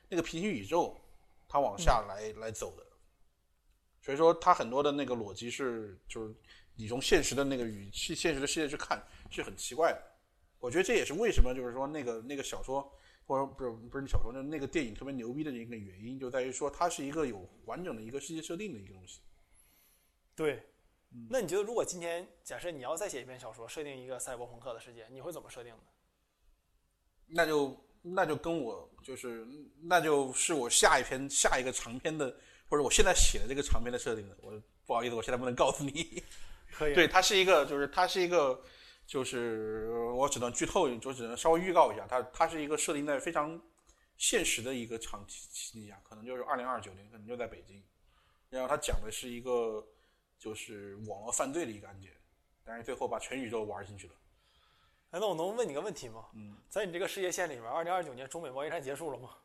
那个平行宇宙，它往下来、嗯、来走的。所以说，它很多的那个逻辑是，就是你从现实的那个语气、现实的世界去看，是很奇怪的。我觉得这也是为什么，就是说那个那个小说，或者不是不是小说，那那个电影特别牛逼的一个原因，就在于说它是一个有完整的一个世界设定的一个东西。 对，那你觉得如果今天假设你要再写一篇小说，设定一个赛博朋克的世界，你会怎么设定呢？ 那就那就跟我就是那就是我下一篇下一个长篇的。或者我现在写的这个长篇的设定的，我不好意思，我现在不能告诉你。 可以。 对，它是一个，就是它是一个，就是我只能剧透，就只能稍微预告一下，它它是一个设定在非常现实的一个场景下，可能就是二零二九年，可能就在北京。然后它讲的是一个就是网络犯罪的一个案件，但是最后把全宇宙玩进去了。 哎，那我能问你个问题吗？ 嗯， 在你这个事业线里面，二零二九年中美贸易战结束了吗？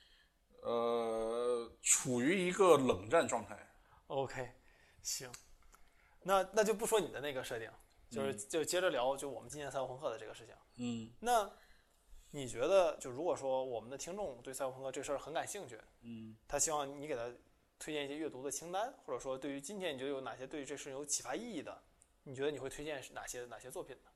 呃，处于一个冷战状态。 OK， 行，那那就不说你的那个设定，就是就接着聊，就我们今年赛博朋克的这个事情。 嗯， 那你觉得，就如果说我们的听众对赛博朋克这事儿很感兴趣， 嗯， 他希望你给他推荐一些阅读的清单，或者说对于今天你觉得有哪些对这事有启发意义的，你觉得你会推荐哪些哪些作品呢？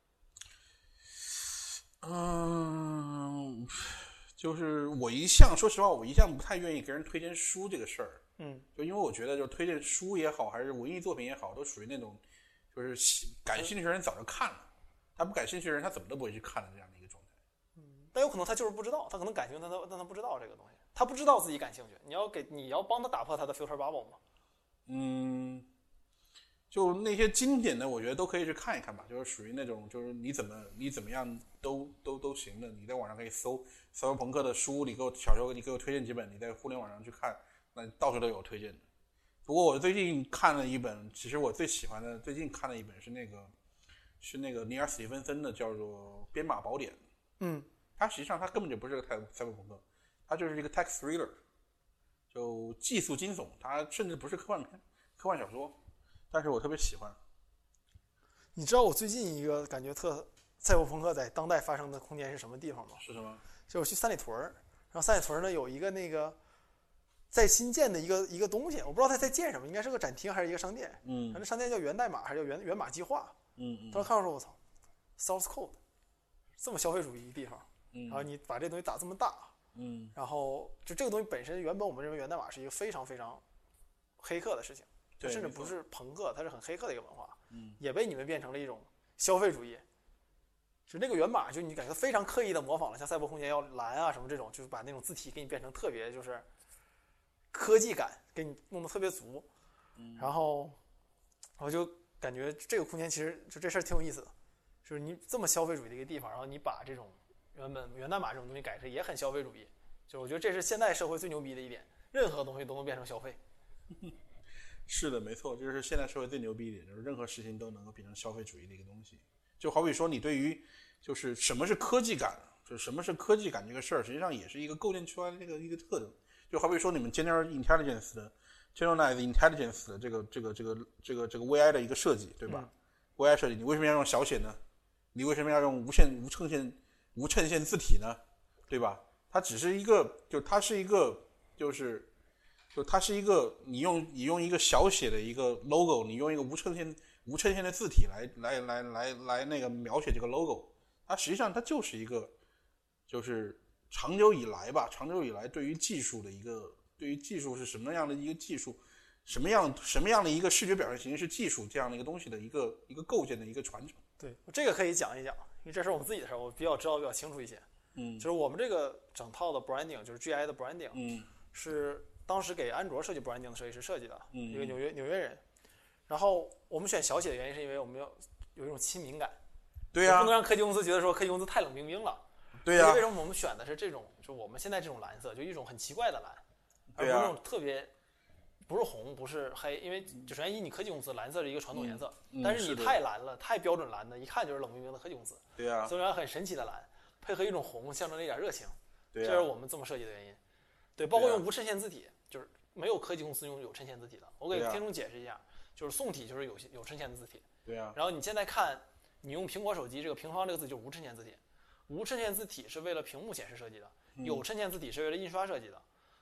嗯。就是我一向，说实话，我一向不太愿意给人推荐书这个事儿。 嗯， 就因为我觉得，就推荐书也好，还是文艺作品也好，都属于那种，就是感兴趣的人早就看了，他不感兴趣的人他怎么都不会去看的这样的一个状态。 嗯，但有可能他就是不知道，他可能感兴趣，但他但他不知道这个东西，他不知道自己感兴趣。你要给你要帮他打破他的 filter bubble 吗？ 嗯。就那些经典的，我觉得都可以去看一看吧。就是属于那种，就是你怎么你怎么样都都都行的。你在网上可以搜赛博朋克的书，你给我小时候你给我推荐几本，你在互联网上去看，那到处都有推荐的。不过我最近看了一本，其实我最喜欢的，最近看了一本是那个是那个尼尔·史蒂芬森的，叫做《编码宝典》。 嗯， 它实际上它根本就不是个赛博朋克，它就是一个 text thriller， 就技术惊悚，它甚至不是科幻片、科幻小说。但是我特别喜欢。 你知道我最近一个感觉特赛博朋克在当代发生的空间是什么地方吗？ 是什么？ 就我去三里屯，然后三里屯呢有一个那个在新建的一个一个东西，我不知道它在建什么，应该是个展厅还是一个商店。 嗯， 反正商店叫源代码还是叫源源码计划。 嗯嗯。 当时看到说我操 ，source code 这么消费主义的地方， 嗯， 然后你把这东西打这么大， 嗯， 然后就这个东西本身原本我们认为源代码是一个非常非常黑客的事情。 对， 甚至不是朋克，它是很黑客的一个文化， 嗯， 也被你们变成了一种消费主义。就那个源码，就你感觉非常刻意的模仿了，像赛博空间要蓝啊什么这种，就是把那种字体给你变成特别就是科技感，给你弄得特别足。 嗯， 然后我就感觉这个空间其实就这事儿挺有意思的，就是你这么消费主义的一个地方，然后你把这种原本源代码这种东西改成也很消费主义，就我觉得这是现代社会最牛逼的一点，任何东西都能变成消费。 是的，没错，就是现在社会最牛逼一点，就是任何事情都能够变成消费主义的一个东西。就好比说，你对于就是什么是科技感，就是什么是科技感这个事儿，实际上也是一个构建出来的这个一个特征。就好比说，你们 General Intelligence 的 Generalized Intelligence 的这个这个这个这个这个 V I 的一个设计，对吧？嗯、V I 设计，你为什么要用小写呢？你为什么要用无限无衬线无衬线字体呢？对吧？它只是一个，就它是一个，就是。就它是一个，你用你用一个小写的一个 logo， 你用一个无衬线无衬线的字体来来来来来那个描写这个 logo， 它实际上它就是一个，就是长久以来吧，长久以来对于技术的一个，对于技术是什么样的一个技术，什么样什么样的一个视觉表现形式是技术这样的一个东西的一个一个构建的一个传承。 对，这个可以讲一讲，因为这是我们自己的事儿，我比较知道比较清楚一些。 嗯， 就是我们这个整套的 branding， 就是 G I 的 branding， 嗯， 是当时给安卓设计 branding 的设计师设计的， 嗯， 一个纽约纽约人。然后我们选小写的原因是因为我们要有一种亲民感， 对呀、啊， 不能让科技公司觉得说科技公司太冷冰冰了。 对呀、啊， 为什么我们选的是这种，就我们现在这种蓝色，就一种很奇怪的蓝，而不是那种特别，不是红，不是黑，因为就首先以你科技公司蓝色是一个传统颜色， 嗯、 但是你太蓝了，太标准蓝的，一看就是冷冰冰的科技公司。 对呀、啊， 虽然很神奇的蓝，配合一种红，象征了一点热情。 对呀、啊， 这是我们这么设计的原因。对，包括用无衬线字体，就是没有科技公司用有衬线字体的。我给听众解释一下，就是宋体就是有有衬线的字体。 对呀、啊。 然后你现在看，你用苹果手机这个平方这个字就是无衬线字体。无衬线字体是为了屏幕显示设计的，有衬线字体是为了印刷设计的。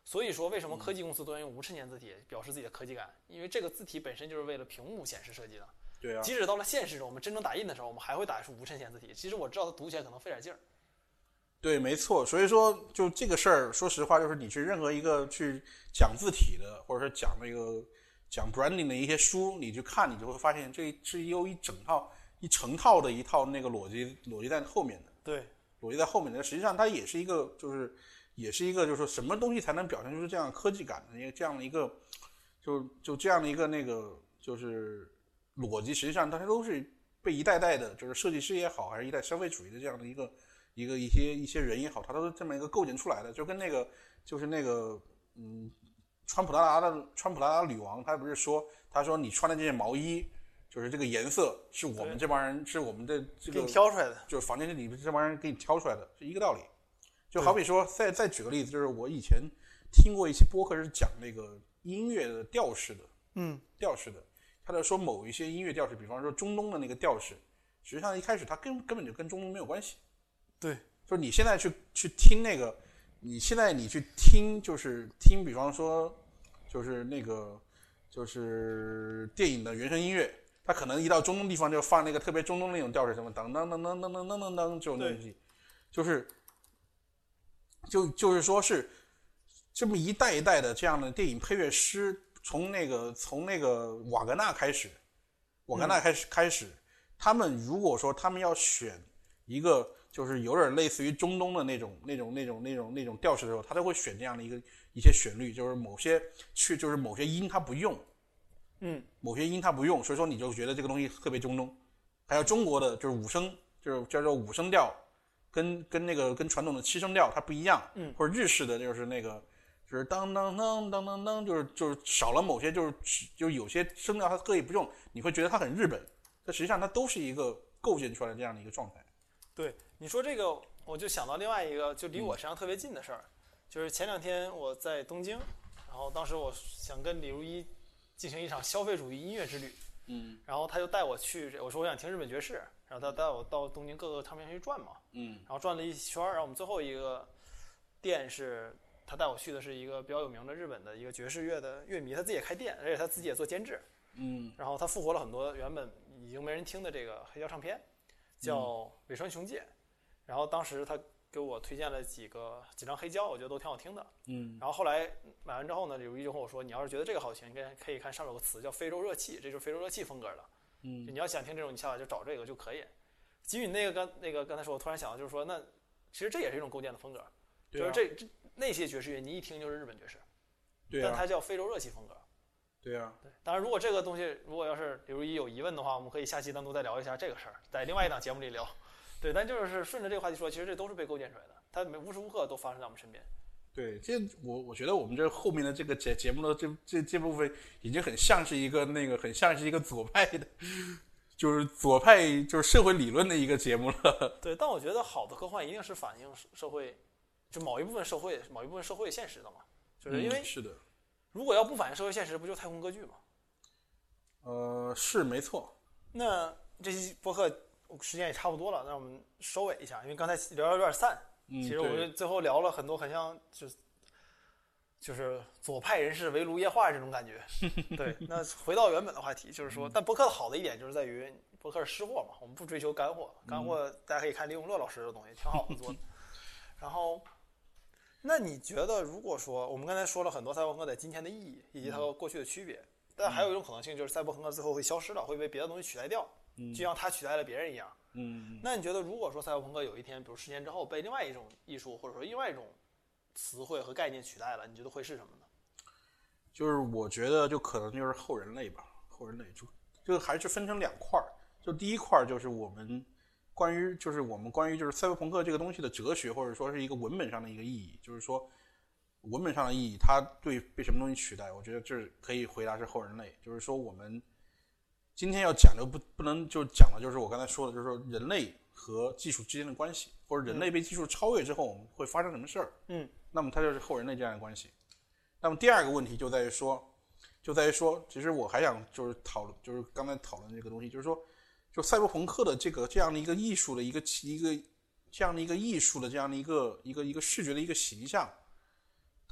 所以说，为什么科技公司都要用无衬线字体表示自己的科技感？因为这个字体本身就是为了屏幕显示设计的。 对啊。 即使到了现实中，我们真正打印的时候，我们还会打出无衬线字体。其实我知道它读起来可能费点劲儿。 对，没错。所以说，就这个事儿，说实话，就是你去任何一个去讲字体的，或者说讲那个讲 branding 的一些书，你去看，你就会发现这是有一整套、一成套的一套那个逻辑逻辑在后面的。 对， 逻辑在后面的，实际上它也是一个，就是也是一个，就是说什么东西才能表现出这样科技感的一个这样的一个，就就这样的一个那个就是逻辑，实际上它都是被一代代的，就是设计师也好，还是一代消费主义的这样的一个一个一些一些人也好，它都是这么一个构建出来的，就跟那个就是那个嗯，穿普拉达的穿普拉达女王，她不是说，她说你穿的这件毛衣，就是这个颜色是我们这帮人，是我们的这个给你挑出来的， 就是房间里这帮人给你挑出来的，是一个道理。就好比说，再再举个例子，就是我以前听过一期播客是讲那个音乐的调式的， 嗯， 调式的，他就说某一些音乐调式，比方说中东的那个调式，实际上一开始它根根本就跟中东没有关系。 对， 就是你现在去去听那个，你现在你去听，就是听，比方说，就是那个，就是电影的原声音乐，它可能一到中东地方就放那个特别中东那种调式，什么当当当当当当当当当这种东西，就是就就是说是这么一代一代的这样的电影配乐师，从那个从那个瓦格纳开始，瓦格纳开始、嗯、开始，他们如果说他们要选一个就是有点类似于中东的那种那种那种那种那种调式的时候，他都会选这样的一个一些旋律，就是某些去就是某些音他不用， 嗯， 某些音他不用，所以说你就觉得这个东西特别中东。还有中国的就是五声，就是叫做五声调，跟跟那个跟传统的七声调它不一样， 嗯， 或者日式的就是那个就是当当当当当当，就是就是少了某些就是就有些声调它刻意不用，你会觉得它很日本，但实际上它都是一个构建出来的这样的一个状态。 对，你说这个，我就想到另外一个就离我身上特别近的事儿、嗯，就是前两天我在东京，然后当时我想跟李如一进行一场消费主义音乐之旅， 嗯， 然后他就带我去，我说我想听日本爵士，然后他带我到东京各个唱片店去转嘛， 嗯， 然后转了一圈，然后我们最后一个店是他带我去的是一个比较有名的日本的一个爵士乐的乐迷，他自己也开店，而且他自己也做监制， 嗯， 然后他复活了很多原本已经没人听的这个黑胶唱片。叫尾川雄介，然后当时他给我推荐了几个几张黑胶，我觉得都挺好听的。 嗯， 然后后来买完之后呢，李如一就跟我说，你要是觉得这个好听，应该可以看上面有个词叫非洲热气，这就是非洲热气风格的。 嗯， 你要想听这种，你下来就找这个就可以。基于那个刚那个刚才说，我突然想到，就是说，那其实这也是一种构建的风格， 对啊、 就是这这那些爵士乐，你一听就是日本爵士， 对啊， 但它叫非洲热气风格。 对啊， 对，当然，如果这个东西，如果要是李如一有疑问的话，我们可以下期单独再聊一下这个事儿，在另外一档节目里聊。对，但就是顺着这个话题说，其实这都是被构建出来的，它无时无刻都发生在我们身边。 对，这我我觉得我们这后面的这个节节目的这这这部分已经很像是一个那个很像是一个左派的，就是左派就是社会理论的一个节目了。 对，但我觉得好的科幻一定是反映社会，就某一部分社会某一部分社会现实的嘛，就是因为、 嗯、是的， 如果要不反映社会现实，不就太空歌剧吗？ 呃，是没错。 那这期播客时间也差不多了，那我们收尾一下，因为刚才聊有点散。 嗯， 其实我们最后聊了很多，很像就是就是左派人士围炉夜话这种感觉。对，那回到原本的话题，就是说，但播客的好的一点就是在于播客是湿货嘛，我们不追求干货，干货大家可以看李永乐老师的东西，挺好的做的。然后，那你觉得，如果说我们刚才说了很多赛博朋克在今天的意义以及它和过去的区别，但还有一种可能性就是赛博朋克最后会消失了，会被别的东西取代掉，就像它取代了别人一样。 嗯， 那你觉得，如果说赛博朋克有一天，比如十年之后被另外一种艺术或者说另外一种词汇和概念取代了，你觉得会是什么呢？ 就是我觉得就可能就是后人类吧，后人类就就还是分成两块儿，就第一块就是我们关于就是我们关于就是赛博朋克这个东西的哲学或者说是一个文本上的一个意义，就是说文本上的意义，它对被什么东西取代，我觉得这可以回答是后人类，就是说我们。今天要讲的不不能就讲的就是我刚才说的，就是说人类和技术之间的关系，或者人类被技术超越之后，我们会发生什么事儿？ 嗯， 那么它就是后人类这样的关系。那么第二个问题就在于说，就在于说，其实我还想就是讨论，就是刚才讨论这个东西，就是说，就赛博朋克的这个这样的一个艺术的一个一个这样的一个艺术的这样的一个一个一个视觉的一个形象，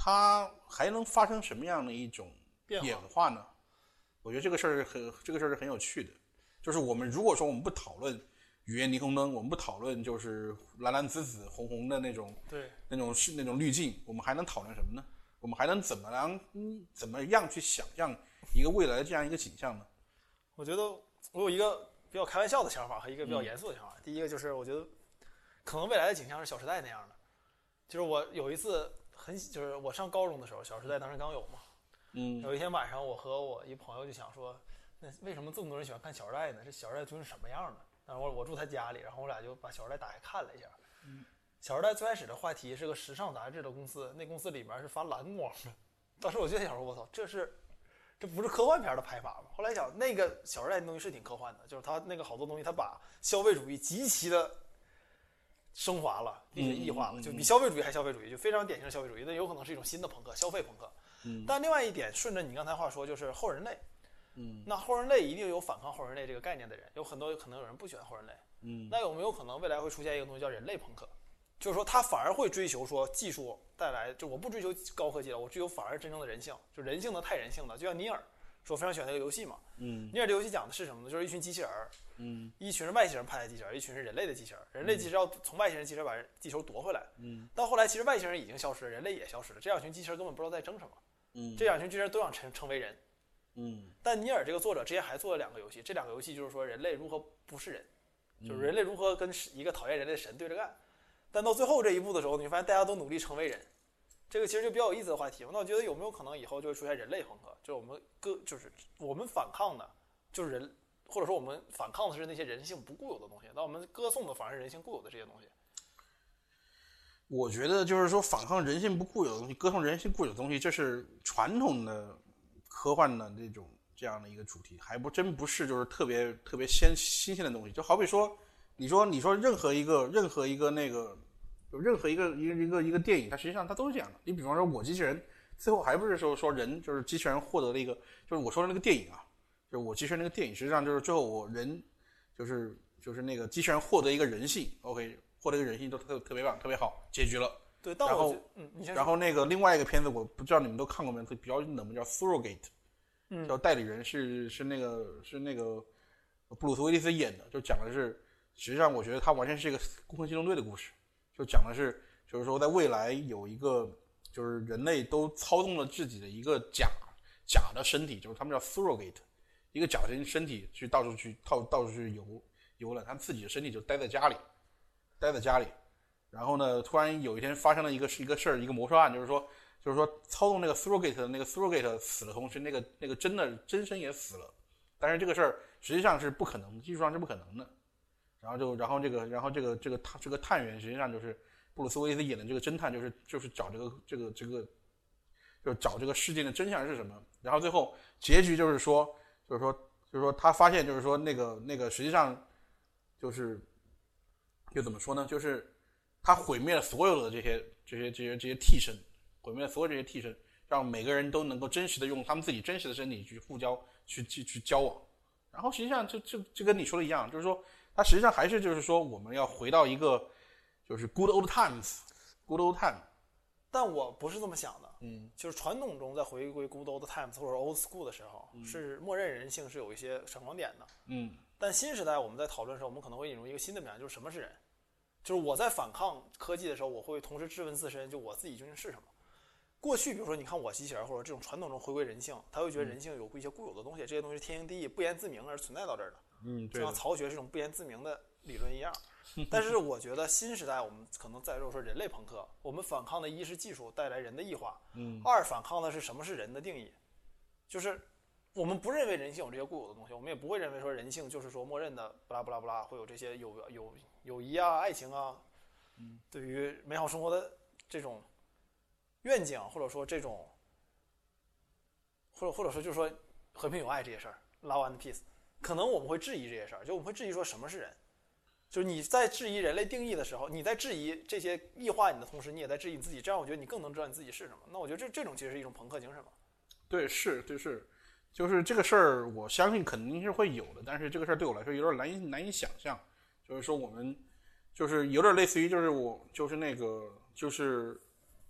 它还能发生什么样的一种演化呢？我觉得这个事儿很这个事儿是很有趣的。就是我们如果说我们不讨论语言霓虹灯，我们不讨论就是蓝蓝紫紫红红的那种对那种是那种滤镜，我们还能讨论什么呢？我们还能怎么样嗯怎么样去想象一个未来的这样一个景象呢？ 我觉得我有一个比较开玩笑的想法和一个比较严肃的想法。嗯、第一个就是我觉得可能未来的景象是《小时代》那样的，就是我有一次很就是我上高中的时候，《小时代》当时刚有嘛， 嗯， 有一天晚上我和我一朋友就想说，那为什么这么多人喜欢看《小时代》呢？这《小时代》究竟是什么样的？然后我住他家里，然后我俩就把《小时代》打开看了一下。嗯，《小时代》最开始的话题是个时尚杂志的公司，那公司里面是发蓝光的。当时我就在想说，我操，这是这不是科幻片的拍法吗？后来想，那个《小时代》的东西是挺科幻的，就是他那个好多东西，他把消费主义极其的升华了，并且异化了，就比消费主义还消费主义，就非常典型的消费主义。那有可能是一种新的朋克，消费朋克。嗯，但另外一点，顺着你刚才话说，就是后人类。嗯，那后人类一定有反抗后人类这个概念的人，有很多可能有人不喜欢后人类。嗯，那有没有可能未来会出现一个东西叫人类朋克？就是说他反而会追求说技术带来，就我不追求高科技了，我追求反而真正的人性，就人性的太人性的，就像尼尔说非常喜欢那个游戏嘛。嗯，尼尔这游戏讲的是什么呢？就是一群机器人，嗯，一群是外星人派来的机器人，一群是人类的机器人，人类其实要从外星人机器人把地球夺回来。嗯，到后来其实外星人已经消失了，人类也消失了，这两群机器人根本不知道在争什么。嗯，这两群机器人都想成成为人。嗯，但尼尔这个作者之前还做了两个游戏，这两个游戏就是说人类如何不是人，就是人类如何跟一个讨厌人类的神对着干。但到最后这一步的时候，你发现大家都努力成为人，这个其实就比较有意思的话题。那我觉得有没有可能以后就会出现人类朋克，就是我们各就是我们反抗的，就是人，或者说我们反抗的是那些人性不固有的东西，那我们歌颂的反而是人性固有的这些东西。 我觉得就是说反抗人性不固有的东西，歌颂人性固有的东西，这是传统的科幻的这种这样的一个主题，还不真不是就是特别特别新新鲜的东西。就好比说，你说你说任何一个任何一个那个，就任何一个一个一个一个电影，它实际上它都是这样的。你比方说我机器人，最后还不是说说人就是机器人获得了一个，就是我说的那个电影啊，就是我机器人那个电影，实际上就是最后我人就是就是那个机器人获得一个人性 ，OK， 获得一个人性都特特别棒，特别好，结局了。 对，但然后， 嗯，你先说。 然后那个另外一个片子，我不知道你们都看过没有，比较冷门，叫《Surrogate》，嗯，叫代理人，是是那个是那个布鲁斯威利斯演的，就讲的是，实际上我觉得它完全是一个攻壳机动队的故事，就讲的是，就是说在未来有一个，就是人类都操纵了自己的一个假假的身体，就是他们叫 Surrogate， 一个假的身体去到处去到到处去游游览，他自己的身体就待在家里，待在家里。然后呢，突然有一天发生了一个一个事儿，一个谋杀案，就是说，就是说操纵那个 surrogate 的那个 surrogate 死了，同时那个那个真的真身也死了。但是这个事儿实际上是不可能，技术上是不可能的。然后就然后这个然后这个这个这个探员实际上就是布鲁斯威利斯演的这个侦探，就是就是找这个这个这个，就找这个事件的真相是什么。然后最后结局就是说，就是说就是说他发现就是说那个那个实际上就是就怎么说呢，就是。他毁灭了所有的这些这些这些这些替身，毁灭了所有这些替身，让每个人都能够真实的用他们自己真实的身体去互交，去去去交往。然后实际上就就就跟你说的一样，就是说，它实际上还是就是说，我们要回到一个就是 good old times，good old time。 但我不是这么想的，嗯，就是传统中在回归 good old times 或者 old school 的时候，嗯、是默认人性是有一些闪光点的，嗯。但新时代我们在讨论的时候，我们可能会引入一个新的面向，就是什么是人。就是我在反抗科技的时候，我会同时质问自身，就我自己究竟是什么。过去比如说你看我机器人或者这种传统中回归人性，他会觉得人性有一些固有的东西，这些东西天经地义不言自明而存在到这儿的，嗯，对，就像曹学这种不言自明的理论一样。但是我觉得新时代我们可能在说说人类朋克，我们反抗的一是技术带来人的异化，嗯，二反抗的是什么是人的定义，就是我们不认为人性有这些固有的东西，我们也不会认为说人性就是说默认的不拉不拉不拉会有这些有有友谊啊、爱情啊，嗯，对于美好生活的这种愿景，或者说这种，或者或者说就是说和平友爱这些事儿 ，love and peace， 可能我们会质疑这些事儿，就我们会质疑说什么是人，就是你在质疑人类定义的时候，你在质疑这些异化你的同时，你也在质疑你自己，这样我觉得你更能知道你自己是什么。那我觉得这这种其实是一种朋克精神嘛。 对，是，对是。就是这个事儿，我相信肯定是会有的，但是这个事儿对我来说有点难以难以想象。就是说，我们就是有点类似于，就是我就是那个就是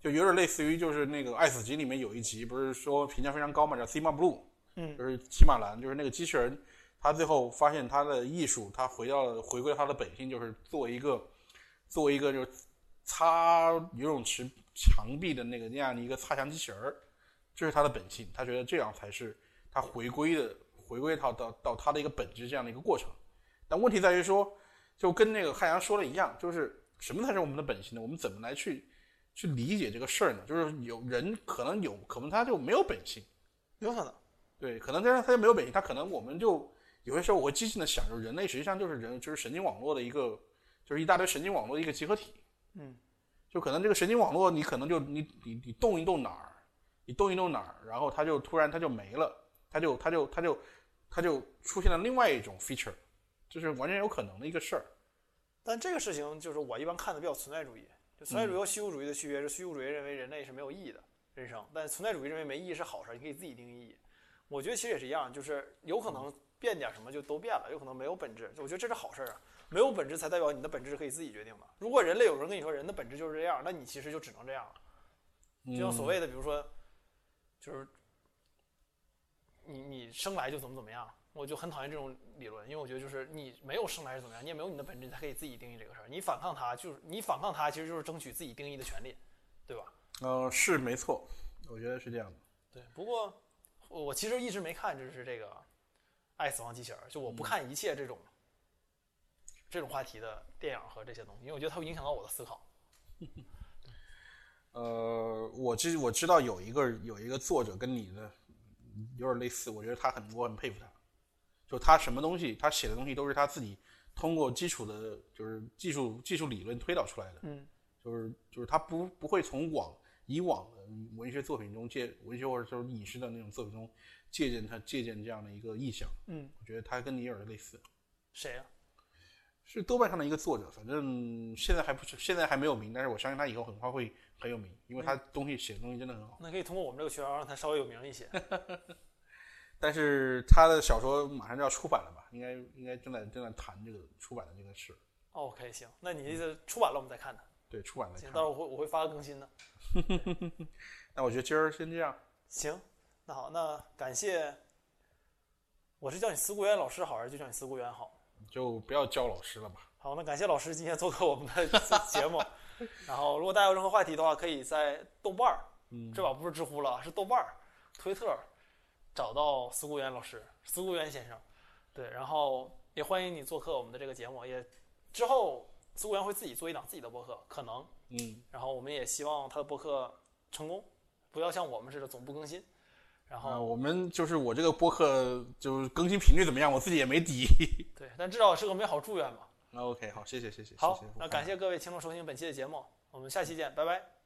就有点类似于就是那个《爱死机》里面有一集，不是说评价非常高嘛，叫 Cima Blue， 嗯， 就是骑马蓝，就是那个机器人，他最后发现他的艺术，他回到了回归他的本性，就是作为一个作为一个就是擦游泳池墙壁的那个那样的一个擦墙机器人，这是他的本性，他觉得这样才是他回归的回归到到到他的一个本质这样的一个过程。但问题在于说，就跟那个汉阳说的一样，就是什么才是我们的本性呢？我们怎么来去去理解这个事儿呢？就是有人可能有，可能他就没有本性， 有可能， 对，可能这样他就没有本性，他可能我们就有些时候我会激进的想，就是人类实际上就是人，就是神经网络的一个，就是一大堆神经网络的一个集合体。 嗯， 就可能这个神经网络，你可能就你你你动一动哪儿，你动一动哪儿，然后它就突然它就没了，它就它就它就它就出现了另外一种 feature， 这是完全有可能的一个事儿。 但这个事情就是我一般看的比较存在主义，就存在主义和虚无主义的区别是，虚无主义认为人类是没有意义的人生，但存在主义认为没意义是好事，你可以自己定义意义。我觉得其实也是一样，就是有可能变点什么就都变了，有可能没有本质，我觉得这是好事啊。没有本质才代表你的本质是可以自己决定的。如果人类有人跟你说人的本质就是这样，那你其实就只能这样了。就像所谓的，比如说，就是你你生来就怎么怎么样，我就很讨厌这种理论，因为我觉得就是你没有生来是怎么样，你也没有你的本质，你才可以自己定义这个事儿。你反抗它，就是你反抗它，其实就是争取自己定义的权利，对吧？ 呃，是没错，我觉得是这样的。 对，不过我其实一直没看，就是这个《爱死亡机器人》，就我不看一切这种。嗯这种话题的电影和这些东西，因为我觉得它会影响到我的思考。 呃，我知我知道有一个有一个作者跟你的有点类似，我觉得他很我很佩服他，就他什么东西他写的东西都是他自己通过基础的，就是技术技术理论推导出来的。 嗯， 就是就是他不不会从往以往的文学作品中借文学或者说影视的那种作品中借鉴他借鉴这样的一个意象。 嗯， 我觉得他跟你有点类似。 谁啊？ 是豆瓣上的一个作者，反正现在还不是现在还没有名，但是我相信他以后很快会很有名，因为他东西写的东西真的很好。 那可以通过我们这个渠道让他稍微有名一些。 但是他的小说马上就要出版了吧？应该应该正在正在谈这个出版的这个事。 OK， 行，那你意思出版了我们再看它。 对，出版了。 行，到时候我会我会发个更新的。 那我觉得今儿先这样。 行，那好，那感谢。我是叫你思顾源老师好，还是就叫你思顾源好？ 就不要叫老师了吧。 好，那感谢老师今天做客我们的节目。然后，如果大家有任何话题的话，可以在豆瓣儿，嗯，这把不是知乎了，是豆瓣儿、推特找到思顾源老师、思顾源先生。对，然后也欢迎你做客我们的这个节目。也之后思顾源会自己做一档自己的播客，可能， 嗯。 然后我们也希望他的播客成功，不要像我们似的总不更新。然后、 呃、我们就是我这个播客就是更新频率怎么样，我自己也没底。 对，但至少是个美好祝愿嘛。 那 OK， 好，谢谢谢谢。 好， 谢谢， 那感谢各位听众收听本期的节目，我们下期见，拜拜。